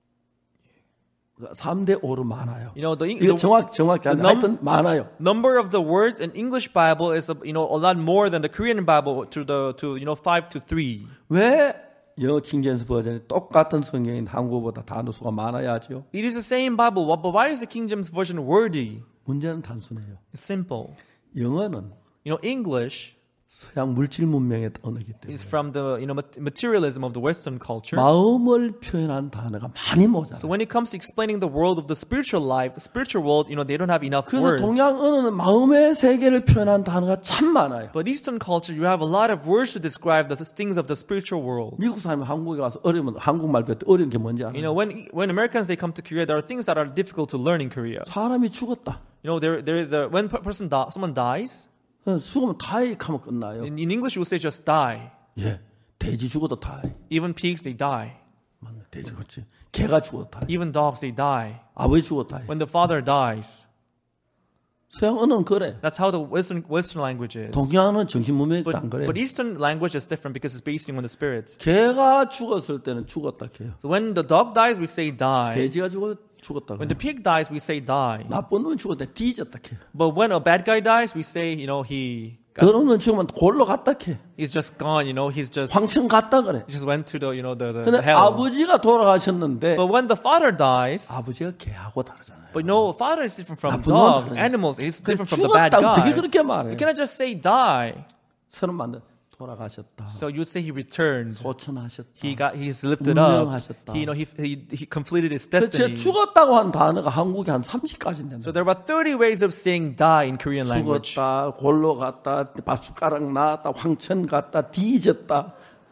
3대 5로 많아요. 이거 정확히 안 하여튼 많아요. Number of the words in English Bible is a lot more than the Korean Bible to 5 to 3. 왜 영어 킹 제임스 버전이 똑같은 성경인 한국어보다 단어 수가 많아야죠? It is the same Bible, but why is the King James version wordy? 문제는 단순해요. It's simple. 영어는 English 서양 물질 문명의 언어이기 때문에 is from the materialism of the Western culture. 마음을 표현한 단어가 많이 모자라요. So when it comes to explaining the world of the spiritual life, the spiritual world, they don't have enough 그래서 words. 동양 언어는 마음의 세계를 표현한 단어가 참 많아요. But Eastern culture, you have a lot of words to describe the things of the spiritual world. 미국 사람이 한국에 와서 어려우면 한국말 배울 때 어려운 게 뭔지 알아요? When Americans they come to Korea, there are things that are difficult to learn in Korea. 사람이 죽었다. When someone dies. 죽으면 die 하면 끝나요. In English, you would say just die. 예, 돼지 죽어도 die. Even pigs, they die. 맞네, 돼지 그렇지. 개가 죽어도 die. Even dogs, they die. 아버지 죽어도 die. When the father dies. 서양 언어는 그래. That's how the Western language is. 동양은 정신 문명이 안 그래. But Eastern language is different because it's based on the spirit. 개가 죽었을 때는 죽었다 해요. So when the dog dies, we say die. 돼지가 죽었다. When the pig dies, we say die. 나쁜 놈이 죽었다 뒤졌다 해요. But when a bad guy dies, we say he. 더러운 놈 죽으면 골로 갔다 해. He's just gone. He's just. 황천 갔다 그래. He just went to the 근데 hell. 아버지가 돌아가셨는데. But when the father dies. 아버지가 개하고 다르잖아요. But father is different from dog, animals. He's different from the bad guy. 그렇게 말해. You cannot just say die. 서른 만든 돌아가셨다. So you would say he returned. 소천하셨다. He's lifted up. 운명하셨다. He completed his 제 destiny. 죽었다고 한 단어가 한국에 한 30가지 된다. So there are about 30 ways of saying die in Korean language. 죽었다, 골로 갔다, 밥숟가락 나왔다, 황천 갔다, 뒤졌다.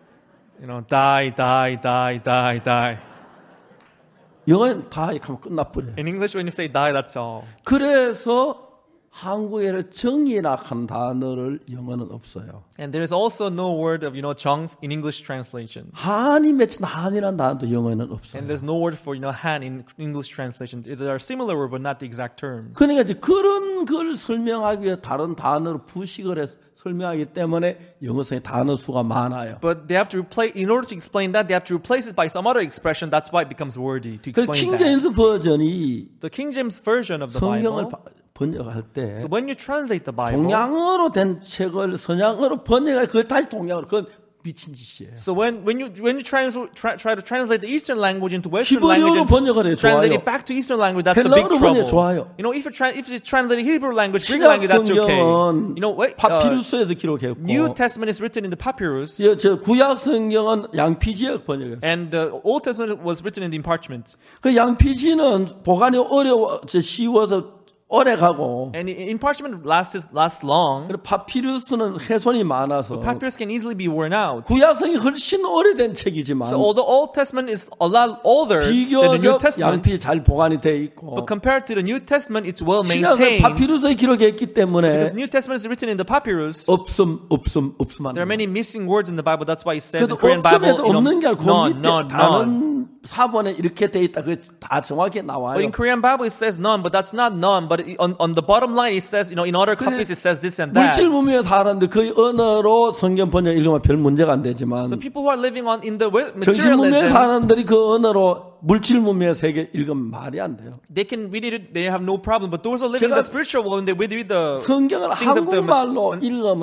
Die. 영어는 다 이렇게 하면 끝나버려요. In English, when you say die, that's all. 그래서 한국에는 정의락한 단어를 영어는 없어요. And there is also no word of 정 in English translation. 한이 맺힌 한이라는 단어도 영어에는 없어요. And there's no word for han in English translation. There are similar words, but not the exact term. 그러니까 이제 그런 걸 설명하기 위해 다른 단어로 부식을 해서 설명하기 때문에 영어성의 단어 수가 많아요. But they have to replace, in order to explain that, they have to replace it by some other expression. That's why it becomes wordy to 그 explain 킹 제임스 that. 버전이 The King James version of the 성경을 Bible. 번역할 때 So when you translate the Bible, 동양어로 된 책을 서양어로 번역해 그걸 다시 동양어로 그건 미친 짓이에요. so when you try to translate the Eastern language into Western 히브리어로 language 번역을 해 and translate 좋아요. it back to Eastern language, that's a big 헬라어로 trouble. 번역 좋아요. If it's translated Hebrew language, Greek 신약 language, that's okay. 성경은 Wait, 파피루스에서 기록했고 New Testament is written in the papyrus, 저 구약 성경은 양피지역 번역했어요. and the Old Testament was written in the parchment. 그 양피지는 보관이 쉬워서 오래 가고 And in parchment lasts long. 그리고 파피루스는 훼손이 많아서 Papyrus can easily be worn out. 구약성이 훨씬 오래된 책이지만 So although Old Testament is a lot older than the New 비교적 Testament, 양피 잘 보관이 돼 있고 but compared to the New Testament, it's well 신약은 maintained. 파피루스에 기록했기 때문에 Because New Testament is written in the papyrus, 없음 there are many missing words in the Bible. That's why it says in 그래서 Korean Bible, 없음에도 없는 게 아니고 그 밑에 none. 다른 사본에 이렇게 돼 있다. 그 다 정확히 But 나와요. in Korean Bible it says none, but that's not none. But on the bottom line it says, in other copies it says this and that. 물질 문명의 사람들 그 언어로 성경 번역 읽으면 별 문제가 안 되지만 So people who are living in the 정신 문명의 materialism, 사람들이 그 언어로 물질 문명의 세계 읽으면 말이 안 돼요. they can read it, they have no problem. But those who are living in the spiritual world, when they read the 성경을 things of the 한국말로 읽으면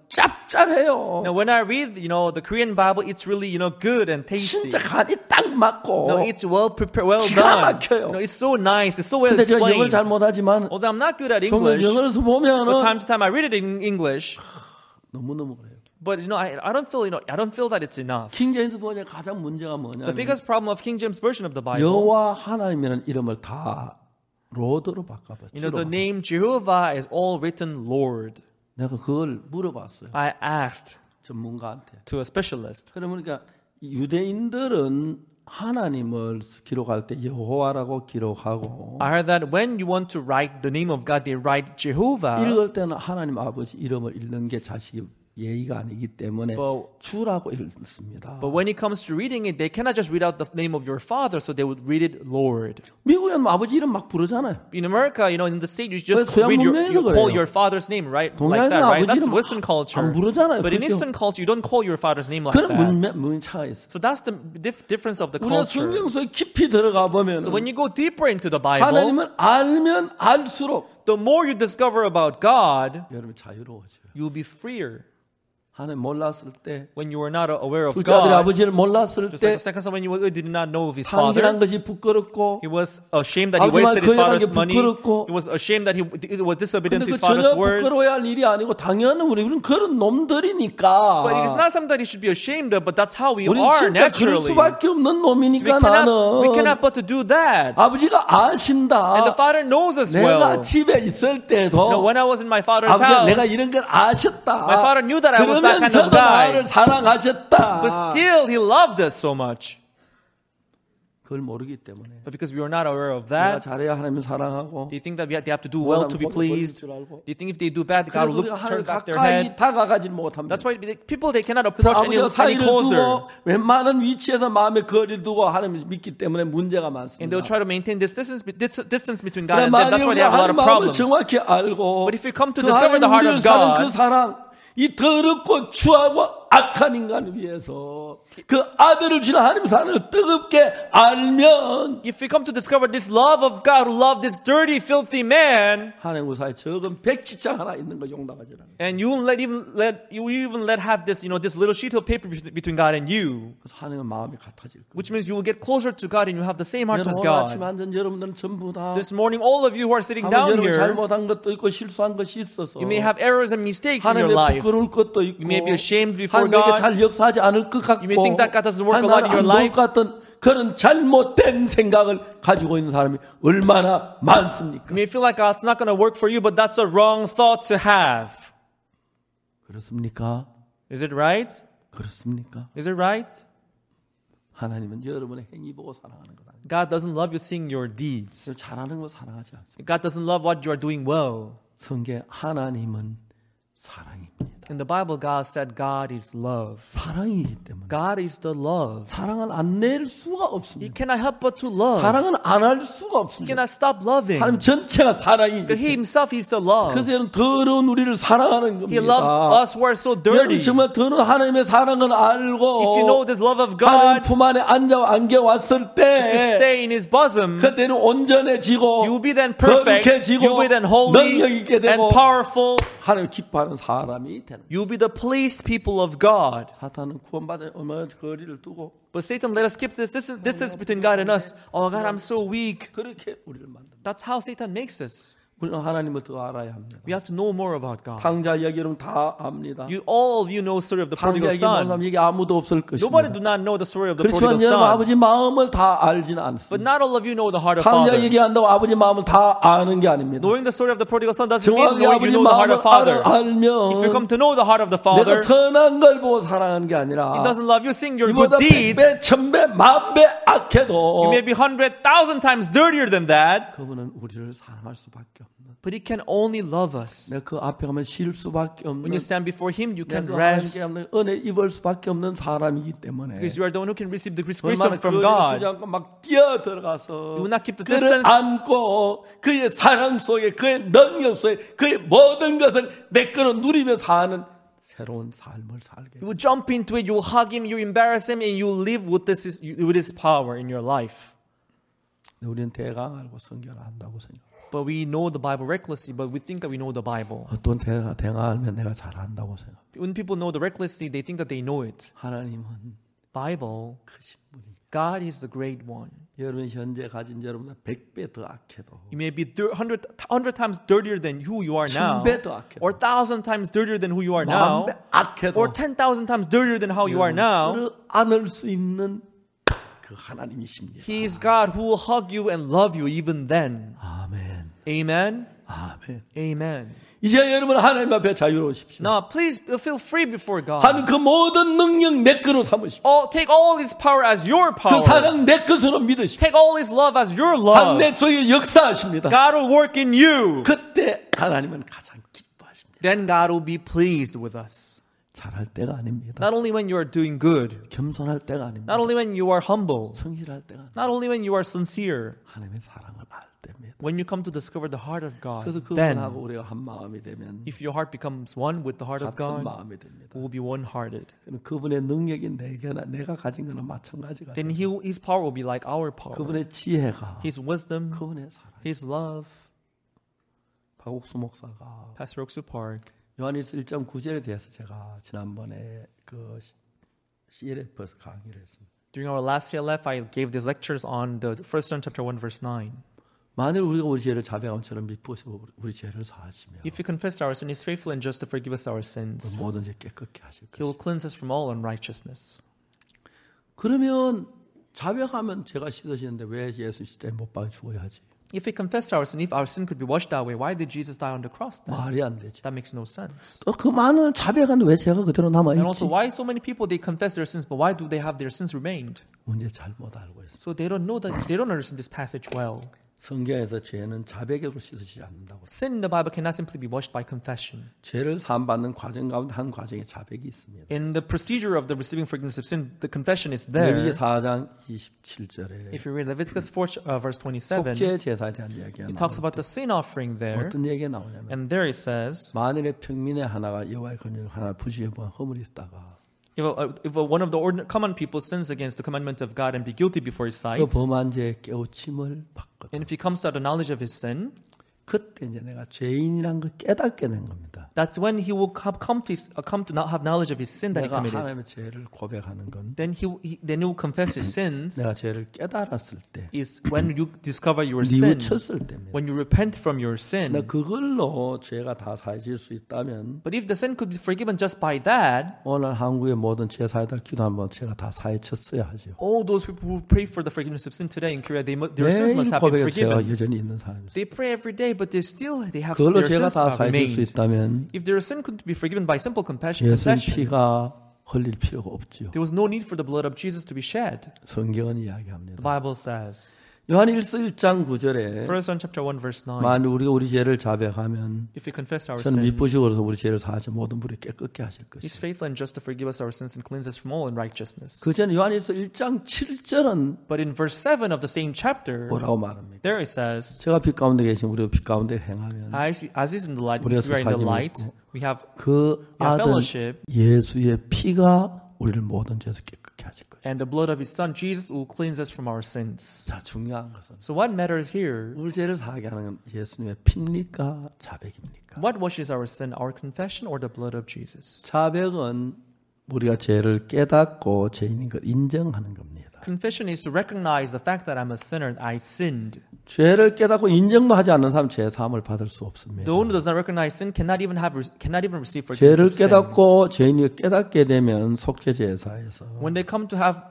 짭짤해요. Now, when I read, the Korean Bible, it's really, good and tasty. 진짜 간이 딱 맞고. No, it's well prepared, well 기가 done. 막혀요. It's so nice. It's so well 근데 제가 영어를 explained. 잘 못하지만 Although I'm not good at 정말 English, 영어에서 but 보면은 time to time I read it in English. 너무너무 그래요. But I don't feel that it's enough. 킹제임스 번역의 가장 문제가 The 뭐냐면 biggest problem of King James version of the Bible, 여호와 하나님이라는 이름을 다 로드로 바꿔봤죠. the name Jehovah is all written Lord. 내가 그걸 물어봤어요. I asked 전문가한테. to a specialist. 그러니까 유대인들은 하나님을 기록할 때 여호와라고 기록하고 I heard that when you want to write the name of God, they write Jehovah. 읽을 때는 하나님 아버지 이름을 읽는 게 자식이 예의가 아니기 때문에 주라고 읽습니다. But when it comes to reading it, they cannot just read out the name of your father, so they would read it Lord. 미국에는 아버지 이름 막 부르잖아요. In America, in the state, you just 서양 read 문명에서 you call 그래요. your father's name, right? Like 동양에서는 that, right? 아버지 That's 이름 Western culture. 안 부르잖아요. But in 그렇죠? Eastern culture, you don't call your father's name like 그런 that. 문차가 있어요. So that's the difference of the 우리가 culture. 성경서에 깊이 들어가 보면 So when you go deeper into the Bible, 하나님을 알면 알수록 the more you discover about God, 여러분 자유로워져요. you'll be freer. 하나님 몰랐을 때 When you were not aware of 둘째 아들의 God, 아버지를 몰랐을 just like 때 the second son, when you did not know of his 탕진한 father, 것이 부끄럽고 he was ashamed that he 아버지 말 wasted his 거절한 father's 게 money. 부끄럽고. He was ashamed that he was disobedient 근데 그 to his father's 전혀 word. 부끄러워야 할 일이 아니고 당연히 우리는 그런 놈들이니까 But it's not something that he should be ashamed of, but that's how we 우리는 are 진짜 그럴 naturally. 수밖에 없는 We 놈이니까 cannot 나는 but to do that. 아버지가 아신다. And the father knows as 내가 well. 집에 있을 때도 When I was in my father's 아버지가 house, 내가 이런 걸 아셨다. my father knew that I was that kind of 그러면서도 나를 guy. 사랑하셨다. But still, he loved us so much. 그걸 모르기 때문에 But because we are not aware of 내가 that, 잘해야 하나님 사랑하고 do you think that they have to do well to be pleased? Do you think if they do bad, God 그래서 will 우리가 turn 하나님 back their 가까이 head? 다가가지 못합니다. That's why people, they cannot approach any 아버지와 사이를 closer. 두고 웬만한 위치에서 마음의 거리를 두고 하나님을 믿기 때문에 문제가 And 많습니다. they'll try to maintain this distance between God 그러나 and them. 만일 That's why 우리가 they have a lot 하나님 of 마음을 problems. 정확히 알고 But if you come to 그 discover the heart 하나님 우리를 of 사는 그 God, 사랑 이 더럽고 추하고 악한 인간을 위해서 그 아들을 주는 하나님 사랑을 뜨겁게 알면 if we come to discover this love of God who loved this dirty, filthy man, 하나님 우사에 적은 백지장 하나 있는 거 용납하지 않아요. and you even let have this, this little sheet of paper between God and you, 그래서 하나님은 마음이 같아질 거예요. which means you will get closer to God and you have the same heart as 오늘 아침에 God. 앉은 여러분들은 전부 다 This morning, all of you who are sitting 아마 down 여러분 here, 잘못한 것도 있고 실수한 것이 있어서 you may have errors and mistakes in your 하나님의 life. 부끄러울 것도 있고 You may be ashamed before 하나님에게 God. 잘 역사하지 않을 것 같고 You may think that God doesn't work a lot in your 안 life. 것 같은 그런 잘못된 생각을 가지고 있는 사람이 얼마나 많습니까? You may feel like God's not going to work for you, but that's a wrong thought to have. 그렇습니까? Is it right? 그렇습니까? Is it right? 하나님은 여러분의 행위 보고 사랑하는 것 아니에요. God doesn't love you seeing your deeds. 잘하는 거 사랑하지 않습니다. God doesn't love what you are doing well. 성경 하나님은 사랑입니다. In the Bible, God said God is love. 사랑이기 때문에 God is the love. 사랑은 안 낼 수가 You 없습니다. cannot help but to love. 사랑은 안 할 수가 You 없습니다. cannot stop loving. 하나님 전체가 사랑이기 But He 때문에 Himself, He's the love. 그래서 여러분 더러운 우리를 사랑하는 He loves 겁니다. us who are so 여러분 dirty. 정말 더러운 하나님의 사랑을 알고 If you know this love of 하나님 God, 품 안에 안겨왔을 if you 때 stay in His bosom, 그때는 온전해지고 you will be then perfect. 거룩해지고 You will be then holy 능력 있게 and 되고 powerful. 하나님 기뻐하는 사람이 되는 거예요. You will be the pleased people of God. 사탄은 구원받은 얼마나 거리를 두고 But Satan let us keep this distance between God and us. Oh God, I'm so weak. 그렇게 우리를 만든다. That's how Satan makes us. 우리는 하나님을 더 알아야 합니다. We have to know more about God. 탕자 이야기 여러분 다 압니다. All of you know the story of the 탕자 prodigal 얘기 모르는 son. 사람 얘기 아무도 없을 Nobody 것입니다. do not know the story of the 그렇지만 prodigal 여러분 son. 아버지 마음을 다 알지는 But 않습니다. not all of you know the heart of 탕자 Father. 얘기한다고 아버지 마음을 다 아는 게 아닙니다. Knowing the story of the prodigal son doesn't mean 정확히 knowing 아버지 you know the heart 마음을 of Father. If you 알면 come to know the heart of the 내가 Father, 선한 걸 보고 사랑하는 게 아니라 He doesn't love you seeing your 이보다 good deeds. 100배, 1000배, 10,000배 악해도 You may be 100,000 times dirtier than that, 그분은 우리를 사랑할 수밖에 없는. but He can only love us. 내가 그 앞에 가면 쉴 수밖에 없는. When you stand before Him, you can 내가 rest 하나님께 은혜 입을 수밖에 없는 사람이기 때문에 because you are the one who can receive the grace 얼마나 from 거리를 두지 God. 않고 막 뛰어들어가서 You will not keep the 그를 distance. 안고 그의 사랑 속에 그의 능력 속에 그의 모든 것을 내 거로 누리며 사는 새로운 삶을 살게. You will jump into it, you will hug Him, you embarrass Him, and you will live with His power in your life. 우리는 대강 알고 성경을 안다고 생각합니다. But we know the Bible recklessly, but we think that we know the Bible. 또 내가 알면 내가 잘 안다고 생각. When people know the recklessly, they think that they know it. 하나님은 Bible, 크신 분입니다. God is the great one. 여러분 현재 가진 여러분보다 100배 더 악해도 You may be 100 times dirtier than who you are now, 1000배 더 악해도 or 1,000 times dirtier than who you are now, 10,000배 악해도 or 10,000 times dirtier than how you are now. 여러분을 안을 수 있는 그 하나님이십니다. He is God who will hug you and love you even then. 아멘. Amen. 아멘. Amen. 이제 여러분 하나님 앞에 자유로우십시오. Now, please feel free before God. 하나님 그 모든 능력 내 거로 삼으십시오. Take all His power as your 그 power. 사랑 내 것으로 믿으십시오. Take all His love as your 하나님 love. 내 속에 역사하십니다. God will work in you. 그때 하나님은 가장 기뻐하십니다. Then God will be pleased with us. 잘할 때가 아닙니다. Not only when you are doing good, 겸손할 때가 아닙니다. not only when you are humble, 성실할 때가 아닙니다. not only when you are sincere, 하나님의 사랑을 알 때입니다. when you come to discover the heart of God, 그래서 then 그분하고 우리가 한 마음이 되면 if your heart becomes one with the heart of 같은 God, 마음이 됩니다. we will be one-hearted. 그분의 능력이 내가 가진 거나 마찬가지가 Then 됩니다. His power will be like our power. 그분의 지혜가 His wisdom, 그분의 사랑. His love. 박옥수 목사가 Pastor Oksu Park. 요한일서 1장 9절에 대해서 제가 지난번에 그 CLF에서 강의를 했습니다. During our last CLF, I gave these lectures on the 1 John chapter 1 verse 9. 만일 우리가 우리 죄를 자백함처럼 미쁘시고 우리 죄를 사하시며 If we confess our sin, He is faithful and just to forgive us our sins. 모든 죄 깨끗게 하실 He will 것입니다. cleanse us from all unrighteousness. 그러면 자백하면 죄가 씻어지는데 왜 예수 시대에 못 박혀 죽어야 하지? If we confess our sin, if our sin could be washed away, why did Jesus die on the cross then? 말이 안 되지. That makes no sense. 또 그 많은 자백하는데 왜 죄가 그대로 남아 And also, 있지? why so many people they confess their sins, but why do they have their sins remained? 문제 잘못 알고 있어. So they don't know that they don't understand this passage well. 성경에서 죄는 자백으로 씻어지지 않는다고. Sin in the Bible cannot simply be washed by confession. 죄를 사함받는 과정 가운데 한 과정에 자백이 있습니다. In the procedure of the receiving forgiveness of sin, the confession is 레위기 there. 4장 27절에 If you read Leviticus 4 verse 27, 속죄 제사에 대한 이야기가 it talks 나옵니다. about the sin offering there. 어떤 얘기가 나오냐면 And there it says, 만일에 평민의 하나가 여호와의 권위를 하나 부시게 보면 허물이 있다가 if one of the common people sins against the commandment of God and be guilty before His sight, 그 범한 죄의 깨우침을 받거든. and if he comes to the knowledge of his sin, 그때 이제 내가 죄인이란 걸 깨닫게 된 겁니다. that's when he will come to not have knowledge of his sin that he 내가 committed. 하나님의 죄를 고백하는 건 Then he will confess his sins. 내가 죄를 깨달았을 때, Is when you discover your sin, 뉘우쳤을 때입니다. when you repent from your sin. 나 그걸로 죄가 다 사해질 수 있다면 But if the sin could be forgiven just by that, 오늘 한국의 모든 죄 사해달 기도하면 죄가 다 사해쳤어야 하죠. all those people who pray for the forgiveness of sin today in Korea, their sins 매일 must have been 고백의 죄가 forgiven. 여전히 있는 사람입니다. They pray every day, but they have 그걸로 their 죄가 sins 다 사해질 수 remained. 있다면 If their sin could be forgiven by simple confession, 예수님 피가 흘릴 필요가 없지요. there was no need for the blood of Jesus to be shed. 성경은 The 이야기합니다. Bible says, 요한일서 1장 9절에 1 John chapter 1 verse 9, 만일 우리가 우리 죄를 자백하면 if we confess our 저는 sins, 미쁘시고로서 우리 죄를 사하시 모든 불이 깨끗게 하실 He's 것이다. faithful and just to forgive us our sins and cleanse us from all unrighteousness. 그 전에 요한일서 1장 7절은 But in verse 7 of the same chapter, 뭐라고 말합니까? there it says, 제가 빛 가운데 계신 우리가 빛 가운데 행하면 as is in the light, 우리가 if we are in the 사귐이 light, 있고 we have 그 아들 fellowship, 예수의 피가 우리를 모든 죄에서 깨끗게 하실 것이다. and the blood of His Son Jesus will cleanse us from our sins. 자, 중요한 것은 So what matters here? 우리 죄를 사하게 하는 건 예수님의 피입니까? 자백입니까? What washes our sin, our confession or the blood of Jesus? 자백은 우리가 죄를 깨닫고 죄인인 걸 인정하는 겁니다. Confession is to recognize the fact that I'm a sinner, I sinned. 죄를 깨닫고 인정도 하지 않는 사람 죄 사함을 받을 수 없습니다. The one who does not recognize sin cannot even receive forgiveness 죄를 of sin. 깨닫고 죄인이 깨닫게 되면 속죄 제사에서 When they come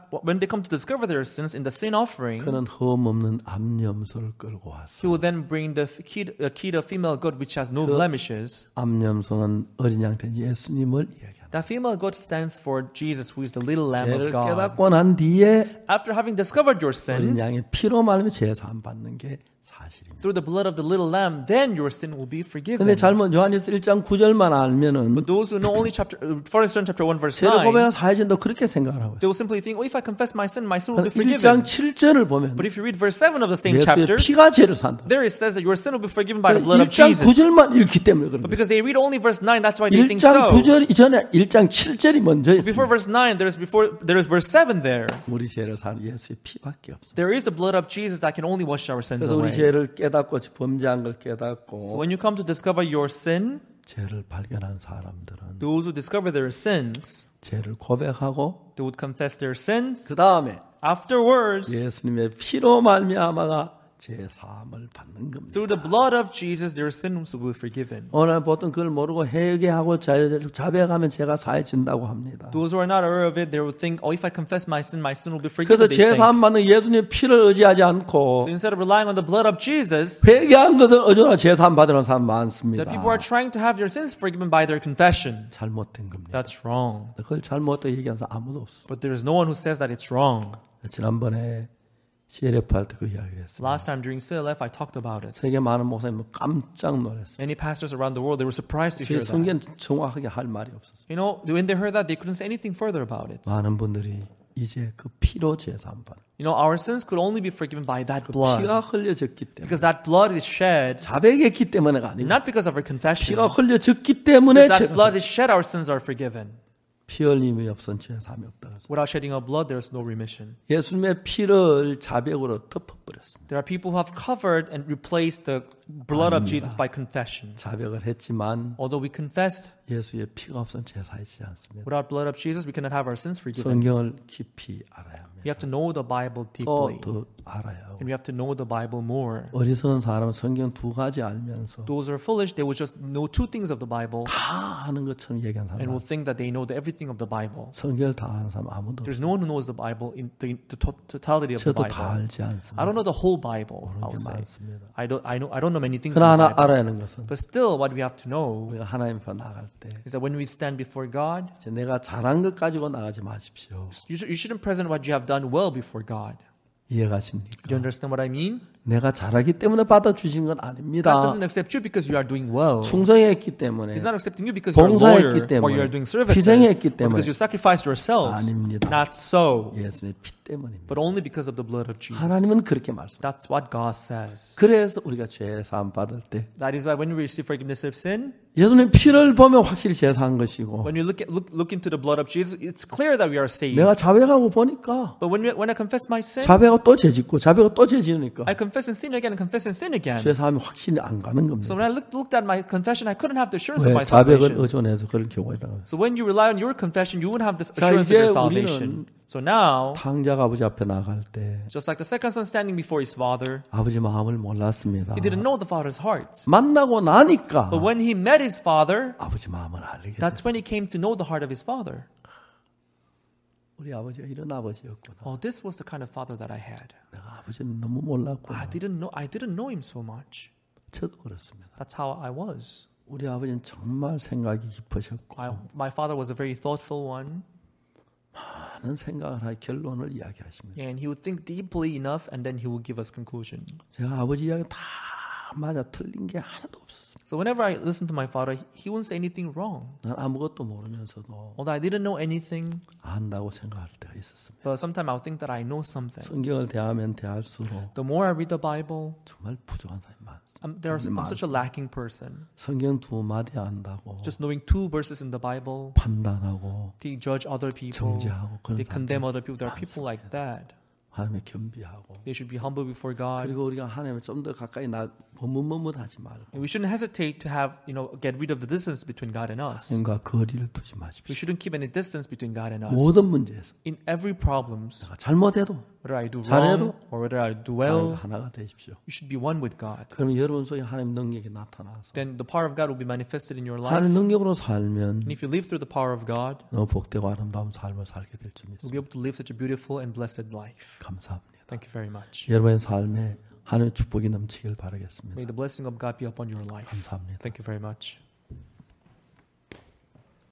to discover their sins in the sin offering, 그는 흠 없는 암염소를 끌고 he 왔어. will then bring the kid of female goat which has no blemishes. 암염소는 어린 양 된 예수님을 이야기합니다. That female goat stands for Jesus, who is the little lamb 죄를 of God. 깨닫고 난 뒤에 After having discovered your 어린 sin, 양의 피로 말미암아 죄 사함 받는 게 사실입니다. through the blood of the little lamb, then your sin will be forgiven. 근데 잘못 요한일서 1장 9절만 알면은 But those who know only 1 John chapter 1 verse 죄를 9, 고백하면 사해진다고 그렇게 생각을 하고 they will simply think, if I confess my sin will be 1장 forgiven. 7절을 보면 But if you read verse 7 of the same 예수의 chapter, 피가 죄를 산다. there it says that your sin will be forgiven by the blood of 1장 Jesus. 9절만 읽기 때문에 그런 But 거예요. because they read only verse 9, that's why they think 1장 so. 9절 이전에 1장 7절이 먼저 Before 있습니다. verse 9, there is verse 7 there. 우리 죄를 사는 예수의 피밖에 없어요. There is the blood of Jesus that can only wash our sins 그래서 우리 away. 죄를 깨닫고 범죄한 걸 So 깨닫고 when you come to discover your sin, 죄를 발견한 사람들은 those who discover their sins, 죄를 고백하고 they would confess their sins. 그 다음에 Afterwards, 예수님의 피로 말미암아가 죄 사함을 받는 겁니다. through the blood of Jesus, their sins will be forgiven. 오늘 보통 그걸 모르고 회개하고 자백하면 죄가 사해진다고 합니다. Those who are not aware of it, they will think, oh, if I confess my sin will be 그래서 forgiven. They 죄 think. 사함 받는 예수님의 피를 의지하지 않고 So instead of relying on the blood of Jesus, 회개한 것을 의존하고 죄 사함 받으려는 사람 많습니다. the people are trying to have their sins forgiven by their confession. 잘못된 겁니다. That's wrong. 그걸 잘못되게 얘기하는 사람 아무도 없었어요. But there is no one who says that it's wrong. 지난번에 CLF 할 때 그 이야기를 했어요. Last time during CLF, I talked about it. 세계 많은 목사님은 깜짝 놀랐어요. Many pastors around the world, they were surprised to 제 hear that. 성경 정확하게 할 말이 없었어요. You know, when they heard that, they couldn't say anything further about it. 많은 분들이 이제 그 피로 죄 사함 받는 You know, our sins could only be forgiven by that blood. 피가 흘려졌기 때문에 Because that blood is shed, 자백했기 때문에가 아니고 not because of our confession. 피가 흘려졌기 때문에 Because 죄 that blood is shed, our sins are forgiven. 피 흘림이 없은 죄 사함이 없다. Without shedding of blood, there is no remission. 예수님의 피를 자백으로 덮어버렸습니다. There are people who have covered and replaced the blood of Jesus by confession. 자백을 했지만 Although we confessed, 예수의 피가 없은 죄 사하지 않습니다. without blood of Jesus, we cannot have our sins forgiven. 성경을 깊이 알아야 합니다. We have to know the Bible deeply. 또 알아야 하고 And we have to know the Bible more. 어리석은 사람은 성경 두 가지 알면서 Those who are foolish, they will just know two things of the Bible 다 아는 것처럼 얘기하는 and will 사람 think that they know everything of the Bible. 성경을 다 아는 사람 아무도 There's 없어요. no one who knows the Bible in the totality of the 저도 다 Bible. 알지 않습니다. I don't know the whole Bible, 모르는 I'll 게 say. 많습니다. I don't know many things in the 그러나 Bible. 알아야 하는 것은 But still, what we have to know 우리가 하나님 앞에 나갈 때 is that when we stand before God, 이제 내가 잘한 것 가지고 나가지 마십시오. you shouldn't present what you have done well before God. 이해가십니까? Do you understand what I mean? 내가 잘하기 때문에 받아주신 건 God 아닙니다. doesn't accept you because you are doing well. 충성했기 때문에 He's not accepting you because you're a 봉사했기 lawyer or 때문에, you're doing services 희생했기 or 때문에. because you sacrificed yourselves. 아닙니다. Not so, 예수님의 피 때문입니다. but only because of the blood of Jesus. 하나님은 그렇게 말씀합니다. That's what God says. 그래서 우리가 죄 사함 받을 때 That is why when we receive forgiveness of sin, 예수님 피를 보면 확실히 죄 사한 것이고 when we look into the blood of Jesus, it's clear that we are saved. 내가 자백하고 보니까 But when I confess my sin, 자백하고 또 죄 짓고 자백하고 또 죄 지으니까 I confess and sin again and confess and sin again. 죄 사함이 확실히 안 가는 겁니다. So when I looked at my confession, I couldn't have the assurance of 왜 my 자백을 salvation. 의존해서 그런 경우가 있다고. So when you rely on your confession, you wouldn't have this 자, assurance of 이제 your salvation. 우리는 So now, 탕자가 아버지 앞에 나갈 때 just like the second son standing before his father, 아버지 마음을 몰랐습니다. he didn't know the father's heart. 만나고 나니까 But when he met his father, 아버지 마음을 알게 that's 됐어요. when he came to know the heart of his father. 우리 아버지가 이런 아버지였구나. Oh, this was the kind of father that I had. 내가 아버지는 너무 몰랐구나. I didn't know him so much. 저도 그렇습니다. That's how I was. 우리 아버지는 정말 생각이 깊으셨고 My father was a very thoughtful one, 많은 생각을 하여 결론을 이야기하십니다. and he would think deeply enough, and then he would give us conclusion. 제가 아버지 이야기 다 맞아 틀린 게 하나도 없었습니다. So whenever I listened to my father, he wouldn't say anything wrong. 난 아무것도 모르면서도 Although I didn't know anything, 안다고 생각할 때가 있었습니다. but sometimes I would think that I know something. 성경을 대하면 대할수록 The more I read the Bible, 정말 부족한 사람이 많습니다. I'm such a lacking person. 성경 두 마디 안다고 Just knowing 2 verses in the Bible, 판단하고 they judge other people, 정죄하고 그런 they condemn 사람들 other people. There are people like that. 하나님의 겸비하고 They should be humble before God. 그리고 우리가 하나님을 좀 더 가까이 머뭇머뭇하지 말고 And we shouldn't hesitate to have, get rid of the distance between God and us. 하나님과 거리를 두지 We 마십시오. shouldn't keep any distance between God and us. 모든 문제에서 In every problems, 내가 잘못해도 whether I do 잘해도 wrong or whether I do well, 하나가 되십시오. you should be one with God. 그러면 여러분 속에 하나님 능력이 나타나서 Then the power of God will be manifested in your life. 하나님 능력으로 살면 And if you live through the power of God, 너무 복되고 아름다운 삶을 살게 될 줄 you'll 믿습니다. be able to live such a beautiful and blessed life. 감사합니다. Thank you very much. 여러분의 삶에 하나님의 축복이 넘치길 바라겠습니다. May the blessing of God be upon your life. 감사합니다. Thank you very much.